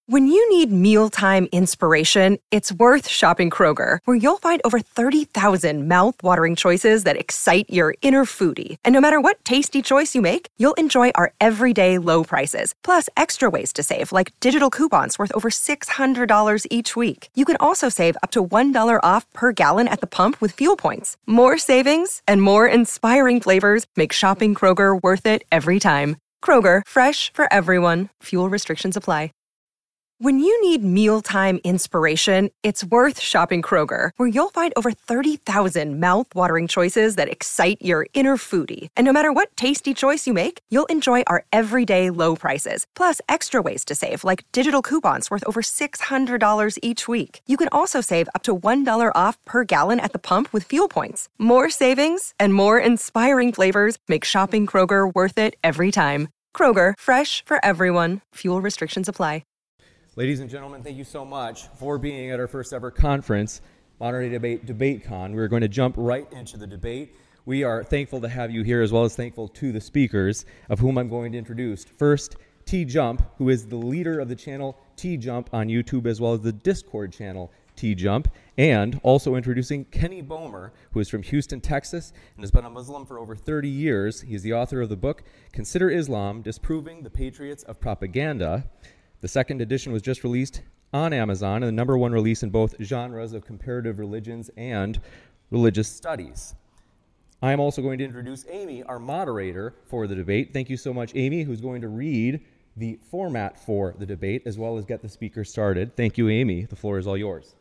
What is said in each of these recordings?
When you need mealtime inspiration, it's worth shopping Kroger, where you'll find over 30,000 mouth-watering choices that excite your inner foodie. And no matter what tasty choice you make, you'll enjoy our everyday low prices, plus extra ways to save, like digital coupons worth over $600 each week. You can also save up to $1 off per gallon at the pump with fuel points. More savings and more inspiring flavors make shopping Kroger worth it every time. Kroger, fresh for everyone. Fuel restrictions apply. When you need mealtime inspiration, it's worth shopping Kroger, where you'll find over 30,000 mouth-watering choices that excite your inner foodie. And no matter what tasty choice you make, you'll enjoy our everyday low prices, plus extra ways to save, like digital coupons worth over $600 each week. You can also save up to $1 off per gallon at the pump with fuel points. More savings and more inspiring flavors make shopping Kroger worth it every time. Kroger, fresh for everyone. Fuel restrictions apply. Ladies and gentlemen, thank you so much for being at our first ever conference, Modern Day DebateCon. We're going to jump right into the debate. We are thankful to have you here, as well as thankful to the speakers, of whom I'm going to introduce. First, T Jump, who is the leader of the channel T Jump on YouTube, as well as the Discord channel T Jump, and also introducing Kenny Bomer, who is from Houston, Texas, and has been a Muslim for over 30 years. He's the author of the book, Consider Islam, Disproving the Patriots of Propaganda. The second edition was just released on Amazon, and the number one release in both genres of comparative religions and religious studies. I am also going to introduce Amy, our moderator for the debate. Thank you so much, Amy, who's going to read the format for the debate, as well as get the speaker started. Thank you, Amy. The floor is all yours.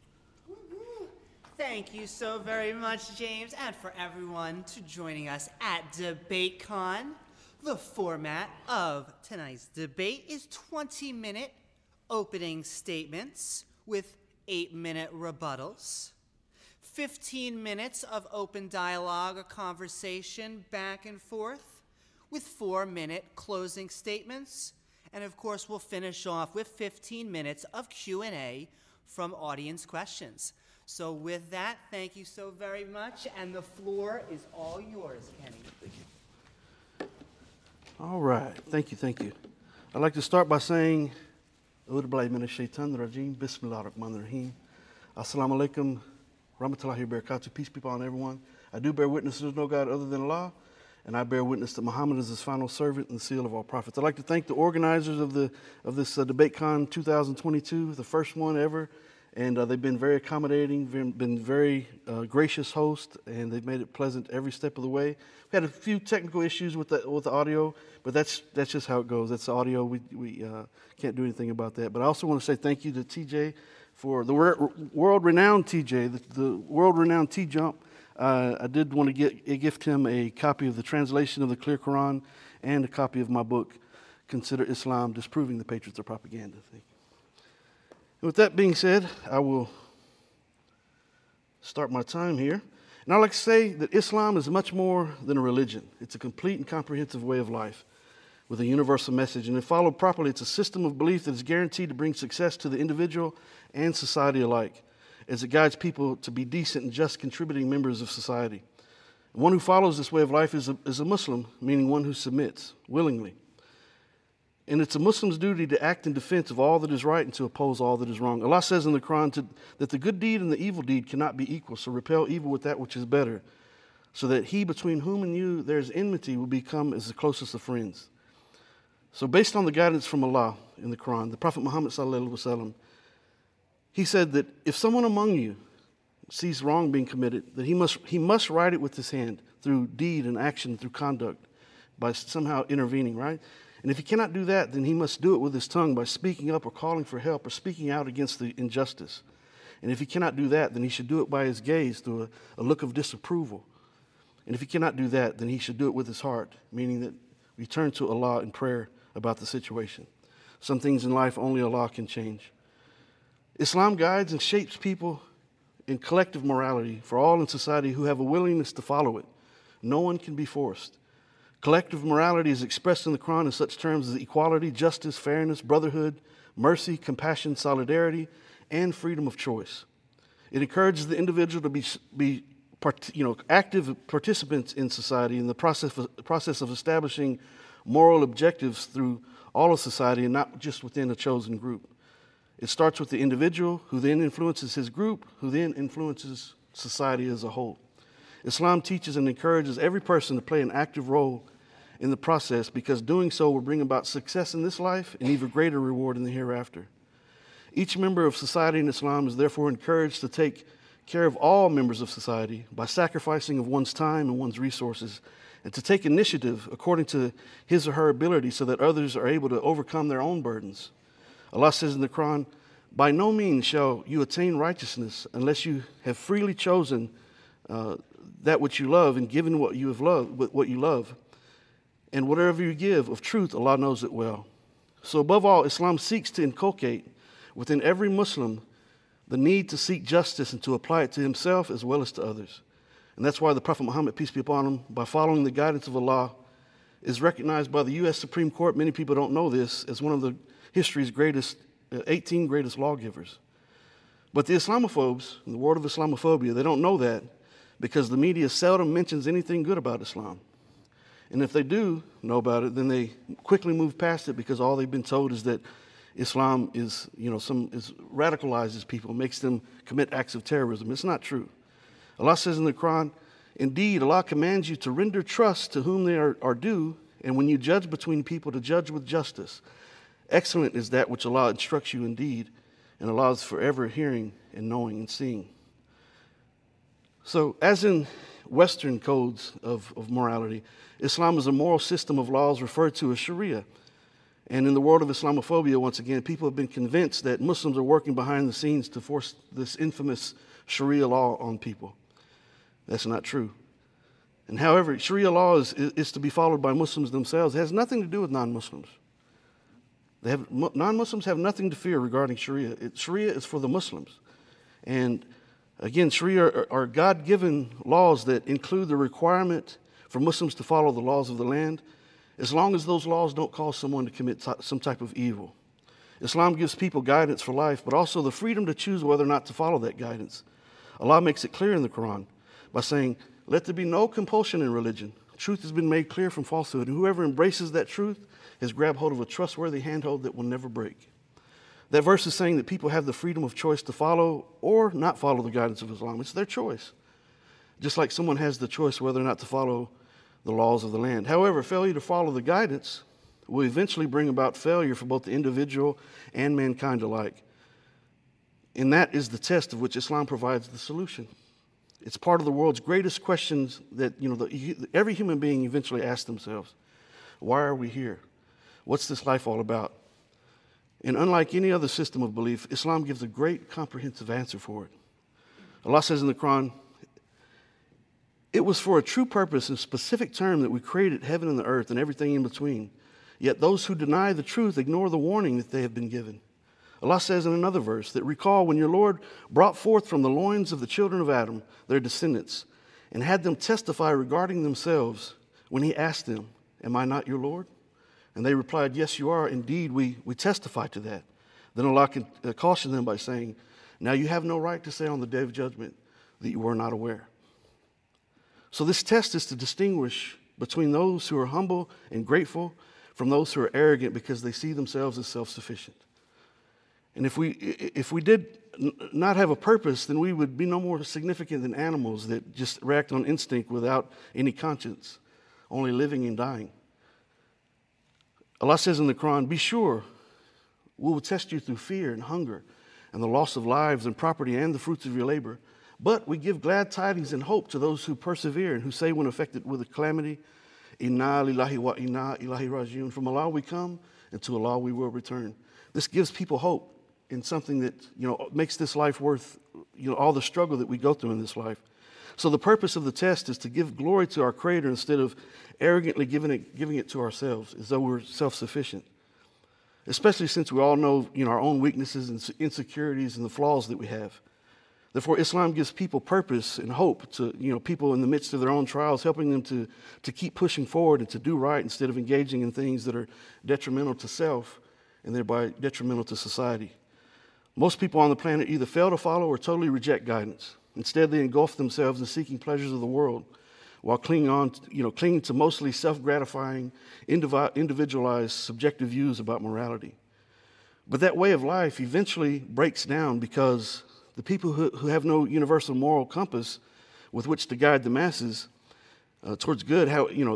Thank you so very much, James, and for everyone to joining us at DebateCon. The format of tonight's debate is 20-minute opening statements with 8-minute rebuttals, 15 minutes of open dialogue or conversation back and forth with 4-minute closing statements, and of course we'll finish off with 15 minutes of Q&A from audience questions. So with that, thank you so very much, and the floor is all yours, Kenny. Thank you. All right. Thank you. I'd like to start by saying, A'udhu billahi minash shaitanir rajim, Bismillahir Rahmanir Rahim. Assalamu alaikum, rahmatullahi wa barakatuh. Peace be upon everyone. I do bear witness there's no God other than Allah, and I bear witness that Muhammad is his final servant and the seal of all prophets. I'd like to thank the organizers of this DebateCon 2022, the first one ever. And they've been very accommodating, been very gracious hosts, and they've made it pleasant every step of the way. We had a few technical issues with the audio, but that's just how it goes. That's the audio. We can't do anything about that. But I also want to say thank you to TJ for the world-renowned TJ, the world-renowned T-Jump. I did want to gift him a copy of the translation of the Clear Quran and a copy of my book, Consider Islam, Disproving the Patriots of Propaganda. Thank you. And with that being said, I will start my time here. And I'd like to say that Islam is much more than a religion. It's a complete and comprehensive way of life with a universal message. And if followed properly, it's a system of belief that is guaranteed to bring success to the individual and society alike, as it guides people to be decent and just contributing members of society. And one who follows this way of life is a Muslim, meaning one who submits willingly. And it's a Muslim's duty to act in defense of all that is right and to oppose all that is wrong. Allah says in the Quran that the good deed and the evil deed cannot be equal, so repel evil with that which is better, so that he between whom and you there is enmity will become as the closest of friends. So based on the guidance from Allah in the Quran, the Prophet Muhammad sallallahu alaihi wasallam, he said that if someone among you sees wrong being committed, that he must right it with his hand through deed and action, through conduct, by somehow intervening, right? And if he cannot do that, then he must do it with his tongue by speaking up or calling for help or speaking out against the injustice. And if he cannot do that, then he should do it by his gaze through a look of disapproval. And if he cannot do that, then he should do it with his heart, meaning that we turn to Allah in prayer about the situation. Some things in life only Allah can change. Islam guides and shapes people in collective morality for all in society who have a willingness to follow it. No one can be forced. Collective morality is expressed in the Quran in such terms as equality, justice, fairness, brotherhood, mercy, compassion, solidarity, and freedom of choice. It encourages the individual to be active participants in society in the process of establishing moral objectives through all of society and not just within a chosen group. It starts with the individual, who then influences his group, who then influences society as a whole. Islam teaches and encourages every person to play an active role in the process, because doing so will bring about success in this life and even greater reward in the hereafter. Each member of society in Islam is therefore encouraged to take care of all members of society by sacrificing of one's time and one's resources, and to take initiative according to his or her ability so that others are able to overcome their own burdens. Allah says in the Quran, "By no means shall you attain righteousness unless you have freely chosen that which you love and given what you love. And whatever you give of truth, Allah knows it well." So above all, Islam seeks to inculcate within every Muslim the need to seek justice and to apply it to himself as well as to others. And that's why the Prophet Muhammad, peace be upon him, by following the guidance of Allah, is recognized by the U.S. Supreme Court, many people don't know this, as one of the history's 18 greatest lawgivers. But the Islamophobes, in the world of Islamophobia, they don't know that, because the media seldom mentions anything good about Islam. And if they do know about it, then they quickly move past it, because all they've been told is that Islam is radicalizes people, makes them commit acts of terrorism. It's not true. Allah says in the Quran, "Indeed, Allah commands you to render trust to whom they are due, and when you judge between people, to judge with justice. Excellent is that which Allah instructs you indeed, and Allah is forever hearing and knowing and seeing." So, as in Western codes of morality, Islam is a moral system of laws referred to as Sharia. And in the world of Islamophobia, once again, people have been convinced that Muslims are working behind the scenes to force this infamous Sharia law on people. That's not true. And however, Sharia law is to be followed by Muslims themselves. It has nothing to do with non-Muslims. Non-Muslims have nothing to fear regarding Sharia. Sharia is for the Muslims. And again, Sharia are God-given laws that include the requirement for Muslims to follow the laws of the land, as long as those laws don't cause someone to commit some type of evil. Islam gives people guidance for life, but also the freedom to choose whether or not to follow that guidance. Allah makes it clear in the Quran by saying, "Let there be no compulsion in religion. Truth has been made clear from falsehood, and whoever embraces that truth has grabbed hold of a trustworthy handhold that will never break." That verse is saying that people have the freedom of choice to follow or not follow the guidance of Islam. It's their choice. Just like someone has the choice whether or not to follow the laws of the land. However, failure to follow the guidance will eventually bring about failure for both the individual and mankind alike. And that is the test of which Islam provides the solution. It's part of the world's greatest questions that every human being eventually asks themselves. Why are we here? What's this life all about? And unlike any other system of belief, Islam gives a great comprehensive answer for it. Allah says in the Quran, "It was for a true purpose and specific term that we created heaven and the earth and everything in between. Yet those who deny the truth ignore the warning that they have been given." Allah says in another verse that, "Recall when your Lord brought forth from the loins of the children of Adam their descendants, and had them testify regarding themselves when he asked them, 'Am I not your Lord?' And they replied, 'Yes, you are. Indeed, we testify to that.' Then Allah cautioned them by saying, 'Now you have no right to say on the day of judgment that you were not aware.'" So this test is to distinguish between those who are humble and grateful from those who are arrogant because they see themselves as self-sufficient. And if we did not have a purpose, then we would be no more significant than animals that just react on instinct without any conscience, only living and dying. Allah says in the Quran, "Be sure, we will test you through fear and hunger and the loss of lives and property and the fruits of your labor. But we give glad tidings and hope to those who persevere and who say when affected with a calamity, 'Inna lillahi wa inna ilahi rajiun.' From Allah we come, and to Allah we will return." This gives people hope in something that makes this life worth all the struggle that we go through in this life. So the purpose of the test is to give glory to our Creator instead of arrogantly giving it to ourselves as though we're self-sufficient. Especially since we all know our own weaknesses and insecurities and the flaws that we have. Therefore, Islam gives people purpose and hope to people in the midst of their own trials, helping them to keep pushing forward and to do right instead of engaging in things that are detrimental to self and thereby detrimental to society. Most people on the planet either fail to follow or totally reject guidance. Instead, they engulf themselves in seeking pleasures of the world while clinging to mostly self-gratifying, individualized, subjective views about morality. But that way of life eventually breaks down because the people who have no universal moral compass with which to guide the masses towards good,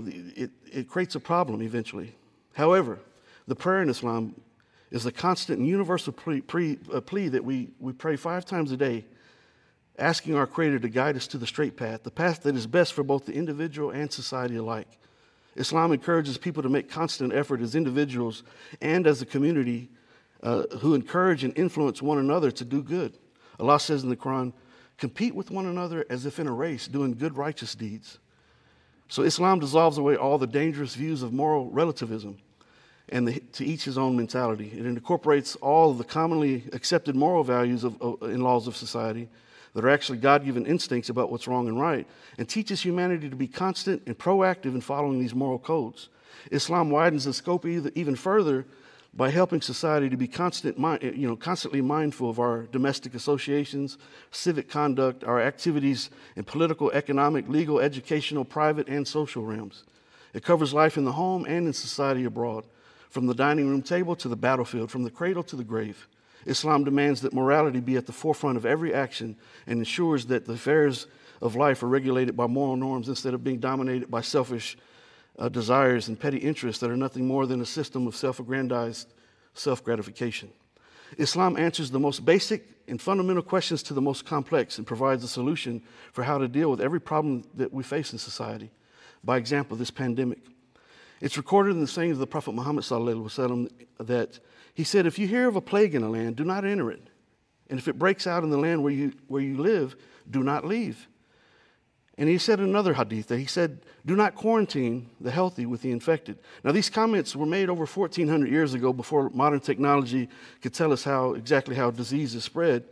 it creates a problem eventually. However, the prayer in Islam is the constant and universal plea that we pray 5 times a day, asking our Creator to guide us to the straight path, the path that is best for both the individual and society alike. Islam encourages people to make constant effort as individuals and as a community who encourage and influence one another to do good. Allah says in the Quran, compete with one another as if in a race, doing good, righteous deeds. So Islam dissolves away all the dangerous views of moral relativism and to each his own mentality. It incorporates all of the commonly accepted moral values and laws of society that are actually God-given instincts about what's wrong and right, and teaches humanity to be constant and proactive in following these moral codes. Islam widens the scope even further by helping society to be constantly mindful of our domestic associations, civic conduct, our activities in political, economic, legal, educational, private, and social realms. It covers life in the home and in society abroad, from the dining room table to the battlefield, from the cradle to the grave. Islam demands that morality be at the forefront of every action and ensures that the affairs of life are regulated by moral norms instead of being dominated by selfish desires and petty interests that are nothing more than a system of self-aggrandized self-gratification. Islam answers the most basic and fundamental questions to the most complex and provides a solution for how to deal with every problem that we face in society. By example, this pandemic. It's recorded in the sayings of the Prophet Muhammad ﷺ that he said, if you hear of a plague in a land, do not enter it. And if it breaks out in the land where you live, do not leave. And he said in another hadith that he said, do not quarantine the healthy with the infected. Now, these comments were made over 1,400 years ago before modern technology could tell us exactly how disease is spread.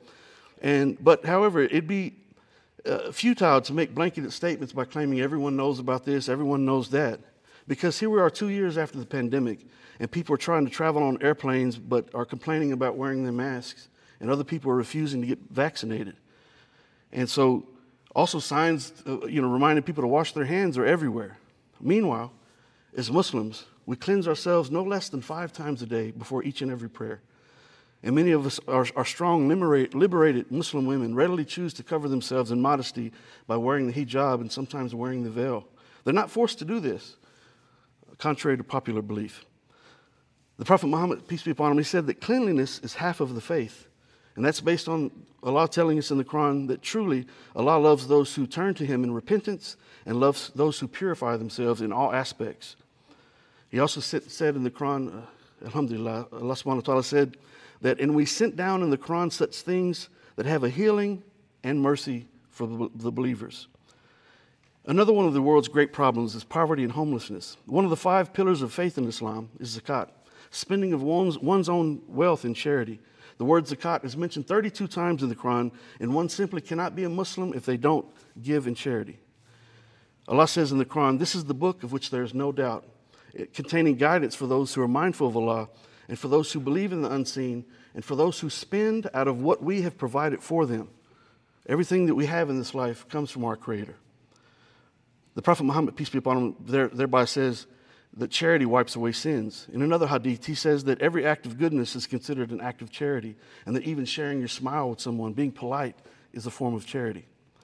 But however, it'd be futile to make blanketed statements by claiming everyone knows about this, everyone knows that. Because here we are 2 years after the pandemic, and people are trying to travel on airplanes but are complaining about wearing their masks, and other people are refusing to get vaccinated. And so also signs, reminding people to wash their hands are everywhere. Meanwhile, as Muslims, we cleanse ourselves no less than 5 times a day before each and every prayer. And many of us are strong, liberated Muslim women readily choose to cover themselves in modesty by wearing the hijab and sometimes wearing the veil. They're not forced to do this, contrary to popular belief. The Prophet Muhammad, peace be upon him, he said that cleanliness is half of the faith. And that's based on Allah telling us in the Quran that truly Allah loves those who turn to Him in repentance and loves those who purify themselves in all aspects. He also said in the Quran, Alhamdulillah, Allah subhanahu wa ta'ala said that, and we sent down in the Quran such things that have a healing and mercy for the believers. Another one of the world's great problems is poverty and homelessness. One of the 5 pillars of faith in Islam is zakat, spending of one's own wealth in charity. The word zakat is mentioned 32 times in the Quran, and one simply cannot be a Muslim if they don't give in charity. Allah says in the Quran, this is the book of which there is no doubt, containing guidance for those who are mindful of Allah, and for those who believe in the unseen, and for those who spend out of what we have provided for them. Everything that we have in this life comes from our Creator. The Prophet Muhammad, peace be upon him, thereby says that charity wipes away sins. In another hadith, he says that every act of goodness is considered an act of charity, and that even sharing your smile with someone, being polite, is a form of charity.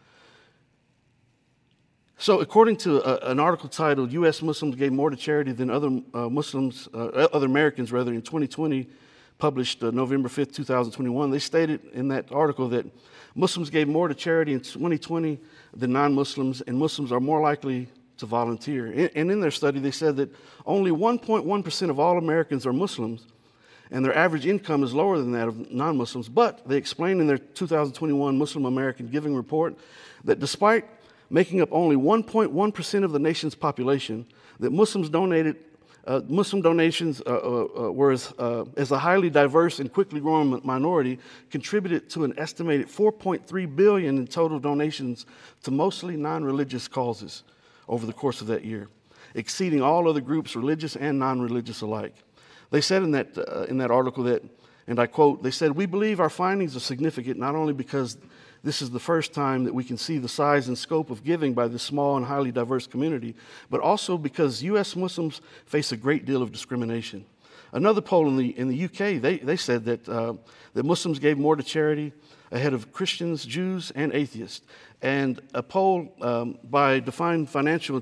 So according to an article titled, U.S. Muslims Gave More to Charity Than Other Americans in 2020, published November 5th, 2021, they stated in that article that Muslims gave more to charity in 2020 than non-Muslims, and Muslims are more likely to volunteer. And in their study, they said that only 1.1% of all Americans are Muslims, and their average income is lower than that of non-Muslims. But they explained in their 2021 Muslim American Giving Report that despite making up only 1.1% of the nation's population, that Muslim donations were as a highly diverse and quickly growing minority, contributed to an estimated $4.3 billion in total donations to mostly non-religious causes over the course of that year, exceeding all other groups, religious and non-religious alike. They said in that article that, and I quote, they said, we believe our findings are significant not only because this is the first time that we can see the size and scope of giving by this small and highly diverse community, but also because U.S. Muslims face a great deal of discrimination. Another poll in the UK, they said that Muslims gave more to charity ahead of Christians, Jews, and atheists. And a poll by Define Financial in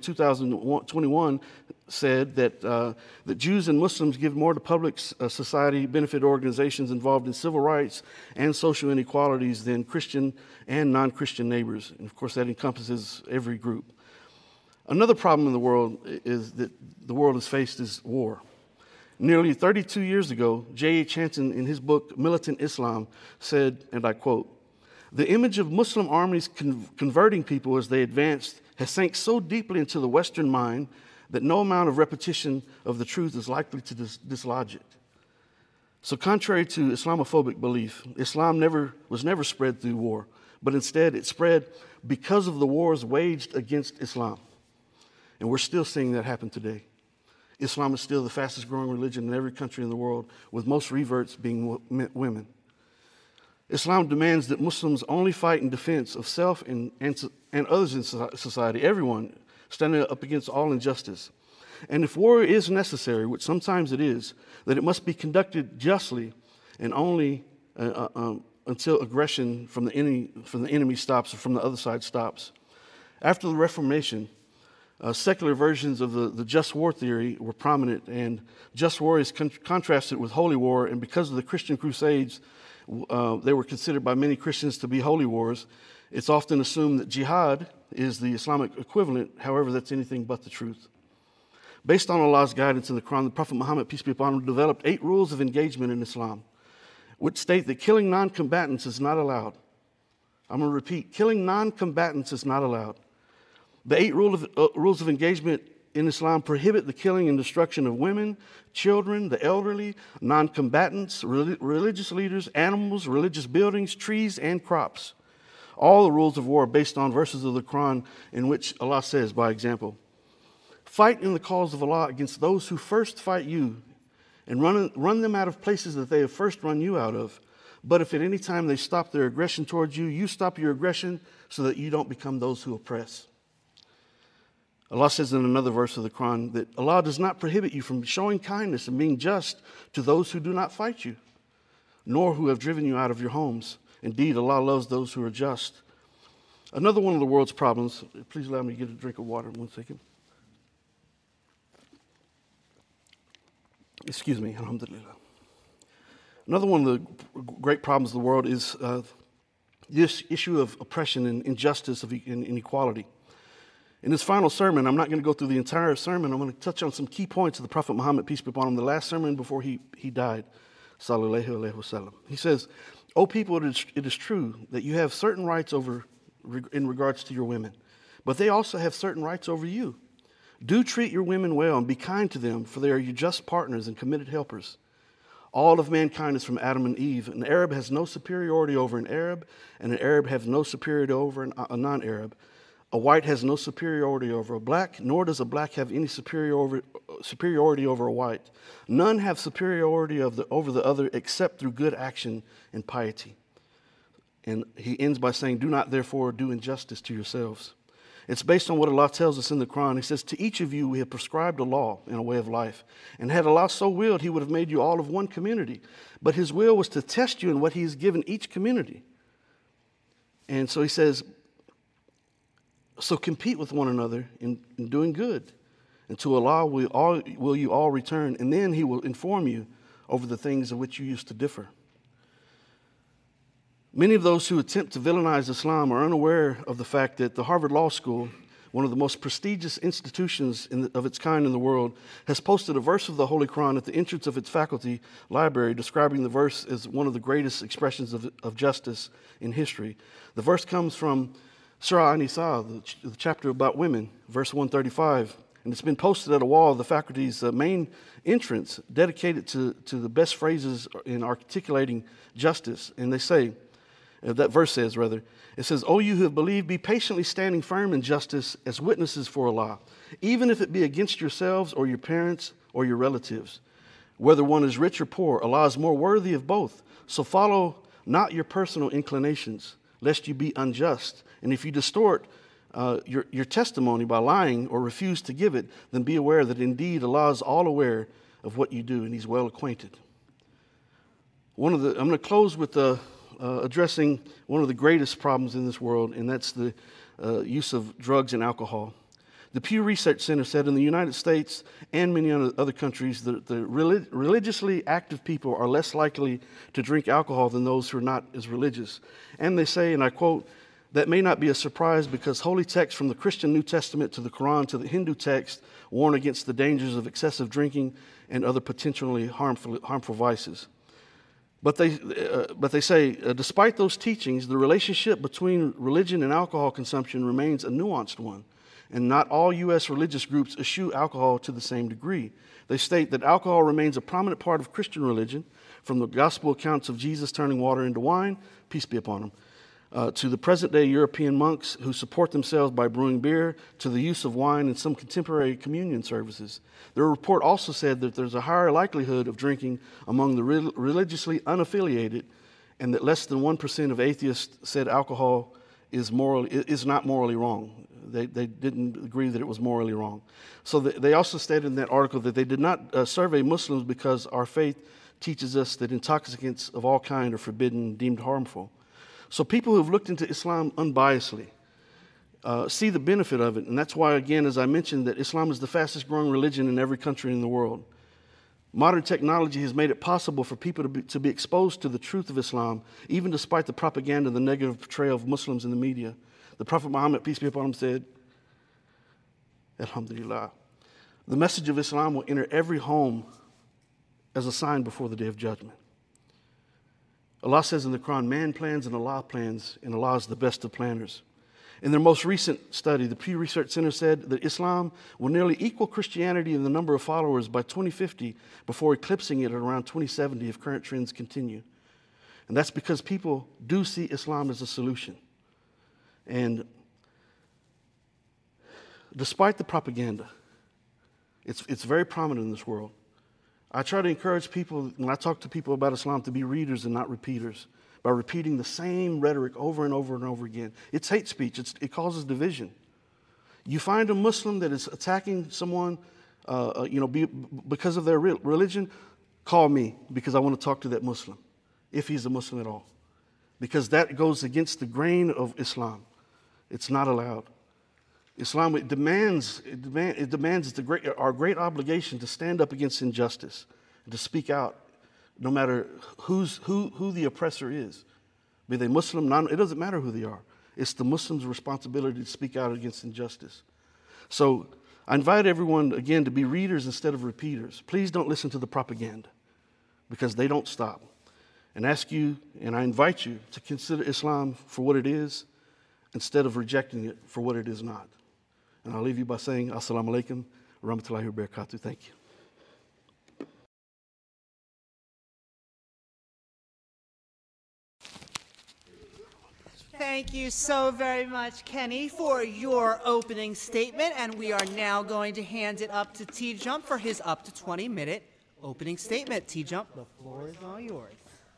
2021 said that Jews and Muslims give more to public society benefit organizations involved in civil rights and social inequalities than Christian and non-Christian neighbors. And of course, that encompasses every group. Another problem in the world is that the world has faced is war. Nearly 32 years ago, J.H. Hanson, in his book Militant Islam, said, and I quote, "The image of Muslim armies converting people as they advanced has sank so deeply into the Western mind that no amount of repetition of the truth is likely to dislodge it." So contrary to Islamophobic belief, Islam was never spread through war, but instead it spread because of the wars waged against Islam. And we're still seeing that happen today. Islam is still the fastest growing religion in every country in the world, with most reverts being women. Islam demands that Muslims only fight in defense of self and others in society, everyone, standing up against all injustice. And if war is necessary, which sometimes it is, that it must be conducted justly and only until aggression from the enemy stops or from the other side stops. After the Reformation, secular versions of the just war theory were prominent, and just war is contrasted with holy war, and because of the Christian Crusades, they were considered by many Christians to be holy wars. It's often assumed that jihad is the Islamic equivalent. However, that's anything but the truth. Based on Allah's guidance in the Quran, the Prophet Muhammad, peace be upon him, developed 8 rules of engagement in Islam, which state that killing non-combatants is not allowed. I'm going to repeat, killing non-combatants is not allowed. The 8 rules of engagement in Islam prohibit the killing and destruction of women, children, the elderly, non-combatants, religious leaders, animals, religious buildings, trees, and crops. All the rules of war are based on verses of the Quran in which Allah says, by example, "Fight in the cause of Allah against those who first fight you, and run them out of places that they have first run you out of. But if at any time they stop their aggression towards you, you stop your aggression so that you don't become those who oppress." Allah says in another verse of the Quran that Allah does not prohibit you from showing kindness and being just to those who do not fight you, nor who have driven you out of your homes. Indeed, Allah loves those who are just. Another one of the world's problems, please allow me to get a drink of water 1 second. Excuse me, alhamdulillah. Another one of the great problems of the world is this issue of oppression and injustice and inequality. In his final sermon, I'm not going to go through the entire sermon. I'm going to touch on some key points of the Prophet Muhammad, peace be upon him, the last sermon before he died, sallallahu alaihi wasallam. He says, "O people, it is true that you have certain rights in regards to your women, but they also have certain rights over you. Do treat your women well and be kind to them, for they are your just partners and committed helpers. All of mankind is from Adam and Eve. An Arab has no superiority over an Arab, and an Arab has no superiority over a non-Arab. A white has no superiority over a black, nor does a black have any superiority over a white. None have superiority over the other except through good action and piety." And he ends by saying, "Do not therefore do injustice to yourselves." It's based on what Allah tells us in the Quran. He says, "To each of you we have prescribed a law and a way of life. And had Allah so willed, He would have made you all of one community. But His will was to test you in what He has given each community." And so He says, so compete with one another in doing good. And to Allah will you all return, and then He will inform you over the things of which you used to differ. Many of those who attempt to villainize Islam are unaware of the fact that the Harvard Law School, one of the most prestigious institutions of its kind in the world, has posted a verse of the Holy Quran at the entrance of its faculty library, describing the verse as one of the greatest expressions of justice in history. The verse comes from Surah An-Nisa, the chapter about women, verse 135, and it's been posted at a wall of the faculty's main entrance, dedicated to the best phrases in articulating justice. And they say, that verse says, it says, "O you who have believed, be patiently standing firm in justice as witnesses for Allah, even if it be against yourselves or your parents or your relatives. Whether one is rich or poor, Allah is more worthy of both. So follow not your personal inclinations, lest you be unjust. And if you distort your testimony by lying or refuse to give it, then be aware that indeed Allah is all aware of what you do, and he's well acquainted. I'm going to close with addressing one of the greatest problems in this world, and that's the use of drugs and alcohol. The Pew Research Center said in the United States and many other countries that the religiously active people are less likely to drink alcohol than those who are not as religious. And they say, and I quote, "That may not be a surprise because holy texts from the Christian New Testament to the Quran to the Hindu text warn against the dangers of excessive drinking and other potentially harmful vices." But they say, despite those teachings, the relationship between religion and alcohol consumption remains a nuanced one, and not all U.S. religious groups eschew alcohol to the same degree. They state that alcohol remains a prominent part of Christian religion, from the gospel accounts of Jesus turning water into wine, peace be upon him, to the present-day European monks who support themselves by brewing beer, to the use of wine in some contemporary communion services. Their report also said that there's a higher likelihood of drinking among the religiously unaffiliated, and that less than 1% of atheists said alcohol is not morally wrong. They didn't agree that it was morally wrong. So they also stated in that article that they did not survey Muslims because our faith teaches us that intoxicants of all kind are forbidden, deemed harmful. So people who have looked into Islam unbiasedly see the benefit of it. And that's why, again, as I mentioned, that Islam is the fastest growing religion in every country in the world. Modern technology has made it possible for people to be exposed to the truth of Islam, even despite the propaganda and the negative portrayal of Muslims in the media. The Prophet Muhammad, peace be upon him, said, Alhamdulillah, the message of Islam will enter every home as a sign before the day of judgment. Allah says in the Quran, man plans and Allah plans, and Allah is the best of planners. In their most recent study, the Pew Research Center said that Islam will nearly equal Christianity in the number of followers by 2050 before eclipsing it at around 2070 if current trends continue. And that's because people do see Islam as a solution. And despite the propaganda, it's very prominent in this world. I try to encourage people, when I talk to people about Islam, to be readers and not repeaters, by repeating the same rhetoric over and over and over again. It's hate speech. It causes division. You find a Muslim that is attacking someone because of their religion, call me because I want to talk to that Muslim, if he's a Muslim at all. Because that goes against the grain of Islam. It's not allowed. Islam demands our great obligation to stand up against injustice, and to speak out, no matter who the oppressor is, be they Muslim, it doesn't matter who they are. It's the Muslim's responsibility to speak out against injustice. So I invite everyone again to be readers instead of repeaters. Please don't listen to the propaganda, because they don't stop. And I invite you to consider Islam for what it is, instead of rejecting it for what it is not. And I'll leave you by saying, Assalamu alaikum wa rahmatullahi wa barakatuh. Thank you. Thank you so very much, Kenny, for your opening statement. And we are now going to hand it up to T-Jump for his up to 20-minute opening statement. T-Jump, the floor is all yours.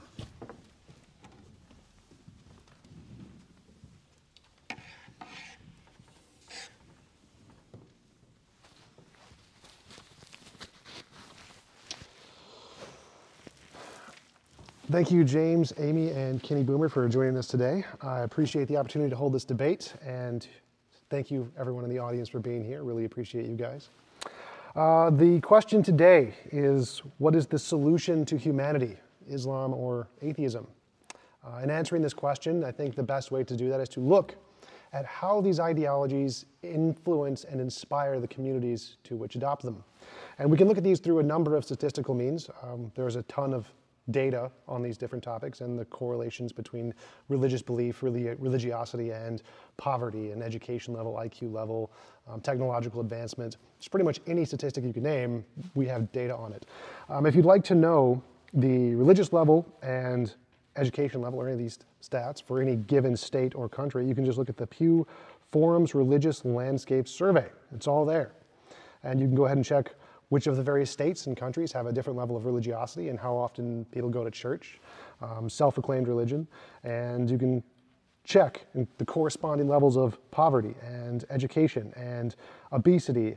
Thank you, James, Amy, and Kenny Boomer for joining us today. I appreciate the opportunity to hold this debate, and thank you, everyone in the audience, for being here. Really appreciate you guys. The question today is, what is the solution to humanity, Islam or atheism? In answering this question, I think the best way to do that is to look at how these ideologies influence and inspire the communities to which adopt them. And we can look at these through a number of statistical means. There's a ton of data on these different topics and the correlations between religious belief, religiosity, and poverty and education level, IQ level, technological advancement. Just pretty much any statistic you can name, we have data on it. If you'd like to know the religious level and education level or any of these stats for any given state or country, you can just look at the Pew Forum's Religious Landscape Survey. It's all there. And you can go ahead and check which of the various states and countries have a different level of religiosity and how often people go to church, self-proclaimed religion, and you can check the corresponding levels of poverty and education and obesity,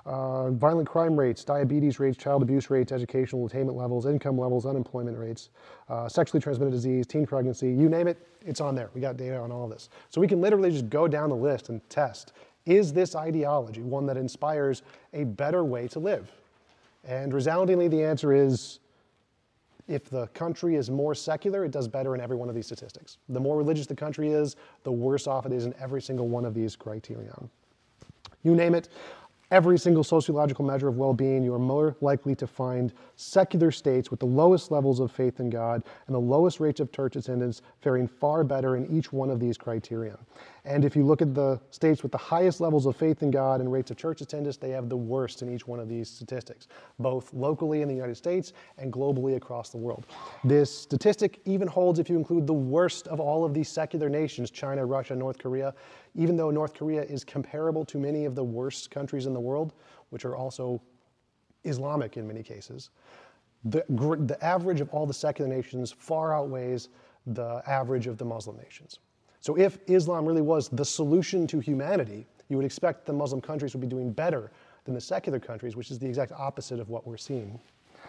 Violent crime rates, diabetes rates, child abuse rates, educational attainment levels, income levels, unemployment rates, sexually transmitted disease, teen pregnancy, you name it, it's on there. We got data on all of this. So we can literally just go down the list and test, is this ideology one that inspires a better way to live? And resoundingly, the answer is, if the country is more secular, it does better in every one of these statistics. The more religious the country is, the worse off it is in every single one of these criterion. You name it, every single sociological measure of well-being, you are more likely to find secular states with the lowest levels of faith in God and the lowest rates of church attendance faring far better in each one of these criterion. And if you look at the states with the highest levels of faith in God and rates of church attendance, they have the worst in each one of these statistics, both locally in the United States and globally across the world. This statistic even holds if you include the worst of all of these secular nations, China, Russia, North Korea, even though North Korea is comparable to many of the worst countries in the world, which are also Islamic in many cases. The average of all the secular nations far outweighs the average of the Muslim nations. So if Islam really was the solution to humanity, you would expect the Muslim countries would be doing better than the secular countries, which is the exact opposite of what we're seeing.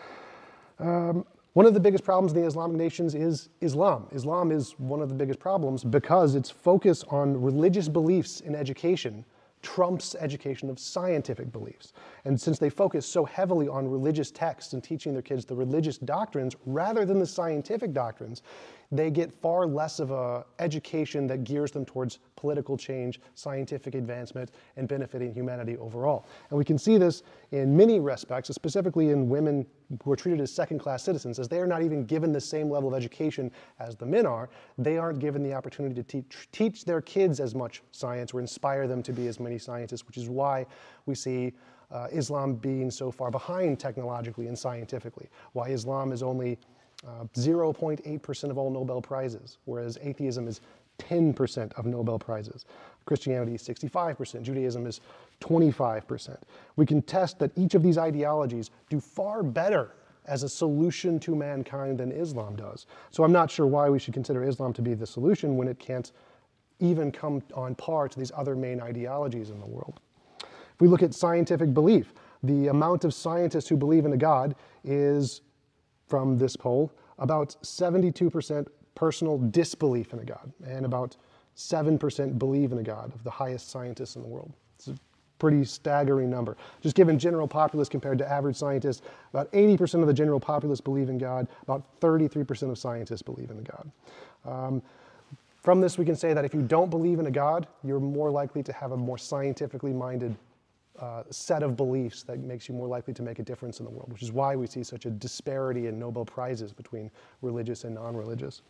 One of the biggest problems in the Islamic nations is Islam. Islam is one of the biggest problems because its focus on religious beliefs in education trumps education of scientific beliefs. And since they focus so heavily on religious texts and teaching their kids the religious doctrines rather than the scientific doctrines, they get far less of an education that gears them towards political change, scientific advancement, and benefiting humanity overall. And we can see this in many respects, specifically in women who are treated as second-class citizens, as they are not even given the same level of education as the men are. They aren't given the opportunity to teach their kids as much science or inspire them to be as many scientists, which is why we see Islam being so far behind technologically and scientifically, why Islam is only 0.8% of all Nobel Prizes, whereas atheism is 10% of Nobel Prizes. Christianity is 65%, Judaism is 25%. We can test that each of these ideologies do far better as a solution to mankind than Islam does. So I'm not sure why we should consider Islam to be the solution when it can't even come on par to these other main ideologies in the world. If we look at scientific belief, the amount of scientists who believe in a God is, from this poll, about 72% personal disbelief in a God, and about 7% believe in a God of the highest scientists in the world. It's a pretty staggering number. Just given general populace compared to average scientists, about 80% of the general populace believe in God, about 33% of scientists believe in a God. From this, we can say that if you don't believe in a God, you're more likely to have a more scientifically minded set of beliefs that makes you more likely to make a difference in the world, which is why we see such a disparity in Nobel Prizes between religious and non-religious.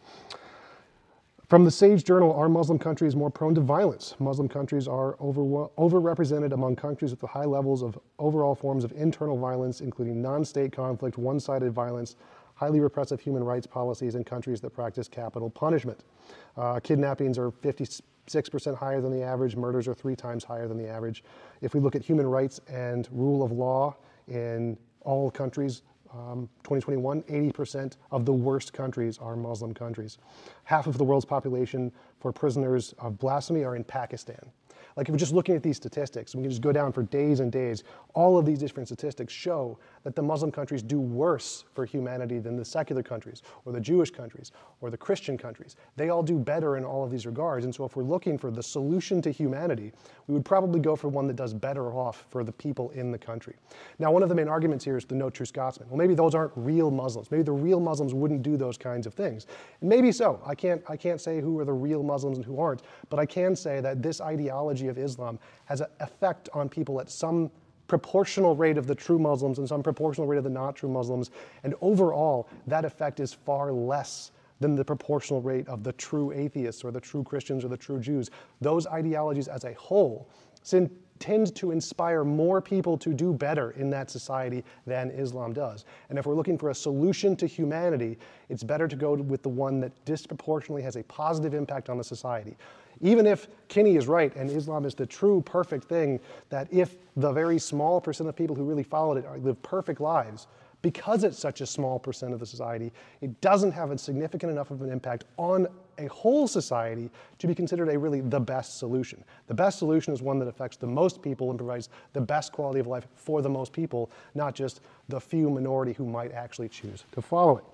From the Sage Journal, are Muslim countries more prone to violence? Muslim countries are overrepresented among countries with the high levels of overall forms of internal violence, including non-state conflict, one-sided violence, highly repressive human rights policies, and countries that practice capital punishment. Kidnappings are 56% higher than the average. Murders are 3 times higher than the average. If we look at human rights and rule of law in all countries, 2021, 80% of the worst countries are Muslim countries. Half of the world's population for prisoners of blasphemy are in Pakistan. Like if we're just looking at these statistics, we can just go down for days and days, all of these different statistics show that the Muslim countries do worse for humanity than the secular countries, or the Jewish countries, or the Christian countries. They all do better in all of these regards, and so if we're looking for the solution to humanity, we would probably go for one that does better off for the people in the country. Now, one of the main arguments here is the No True Scotsman. Well, maybe those aren't real Muslims. Maybe the real Muslims wouldn't do those kinds of things. And maybe so. I can't say who are the real Muslims and who aren't, but I can say that this ideology of Islam has an effect on people at some proportional rate of the true Muslims and some proportional rate of the not true Muslims, and overall that effect is far less than the proportional rate of the true atheists or the true Christians or the true Jews. Those ideologies as a whole tend to inspire more people to do better in that society than Islam does. And if we're looking for a solution to humanity, it's better to go with the one that disproportionately has a positive impact on the society. Even if Kinney is right and Islam is the true perfect thing, that if the very small percent of people who really followed it live perfect lives, because it's such a small percent of the society, it doesn't have a significant enough of an impact on a whole society to be considered the best solution. The best solution is one that affects the most people and provides the best quality of life for the most people, not just the few minority who might actually choose to follow it.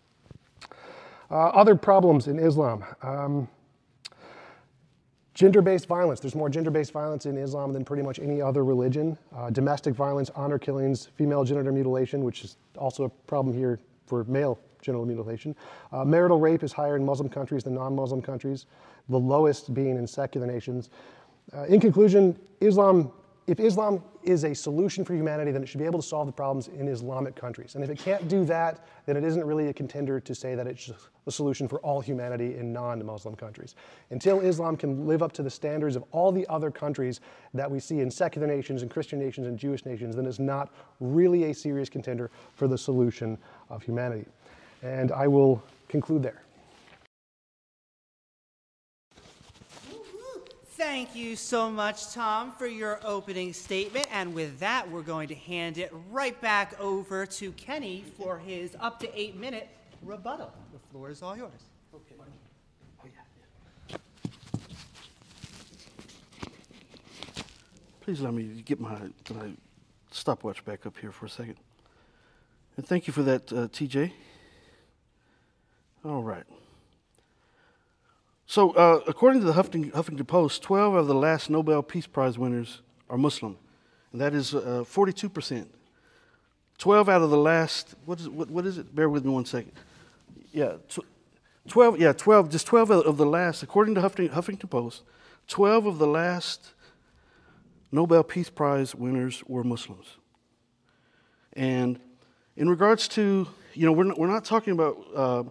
Other problems in Islam. Gender-based violence. There's more gender-based violence in Islam than pretty much any other religion. Domestic violence, honor killings, female genital mutilation, which is also a problem here for male genital mutilation. Marital rape is higher in Muslim countries than non-Muslim countries, the lowest being in secular nations. In conclusion, if Islam is a solution for humanity, then it should be able to solve the problems in Islamic countries. And if it can't do that, then it isn't really a contender to say that it's a solution for all humanity in non-Muslim countries. Until Islam can live up to the standards of all the other countries that we see in secular nations and Christian nations and Jewish nations, then it's not really a serious contender for the solution of humanity. And I will conclude there. Thank you so much, Tom, for your opening statement. And with that, we're going to hand it right back over to Kenny for his up to 8-minute rebuttal. The floor is all yours. Okay. Oh, yeah. Please let me get my stopwatch back up here for a second. And thank you for that, TJ. All right. So, according to the Huffington Post, 12 of the last Nobel Peace Prize winners are Muslim, and that is 42%. 12 out of the last, what is it? Bear with me one second. Yeah, 12 of the last, according to Huffington Post, 12 of the last Nobel Peace Prize winners were Muslims. And in regards to, we're not talking about,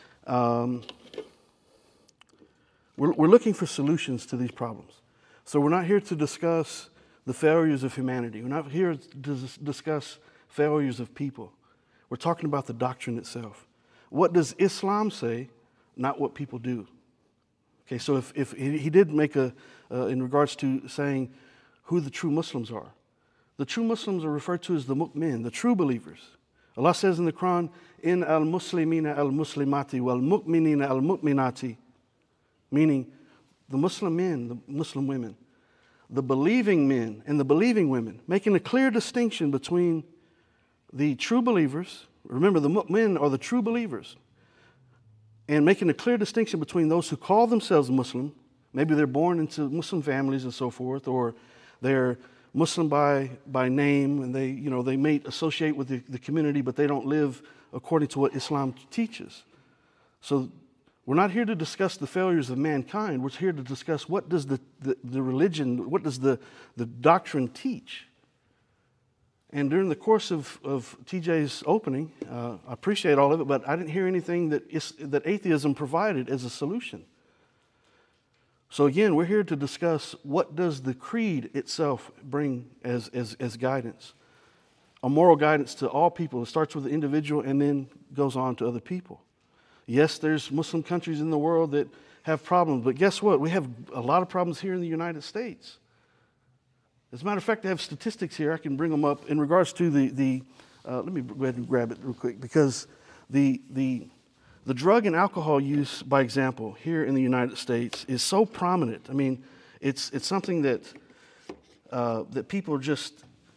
we're looking for solutions to these problems. So we're not here to discuss the failures of humanity. We're not here to discuss failures of people. We're talking about the doctrine itself. What does Islam say, not what people do? Okay, so if he did make in regards to saying who the true Muslims are. The true Muslims are referred to as the mu'min, the true believers. Allah says in the Quran, in al-muslimina al-muslimati wal-mu'minina al-mu'minati, meaning the Muslim men, the Muslim women, the believing men and the believing women, making a clear distinction between the true believers. Remember, the mu'min are the true believers, and making a clear distinction between those who call themselves Muslim, maybe they're born into Muslim families and so forth, or they're Muslim by name, and they may associate with the community, but they don't live according to what Islam teaches. So we're not here to discuss the failures of mankind. We're here to discuss what does the religion, what does the doctrine teach. And during the course of TJ's opening, I appreciate all of it, but I didn't hear anything that atheism provided as a solution. So again, we're here to discuss what does the creed itself bring as guidance. A moral guidance to all people. It starts with the individual and then goes on to other people. Yes, there's Muslim countries in the world that have problems, but guess what? We have a lot of problems here in the United States. As a matter of fact, I have statistics here. I can bring them up in regards to let me go ahead and grab it real quick, because the drug and alcohol use, by example, here in the United States is so prominent. I mean, it's something that people are just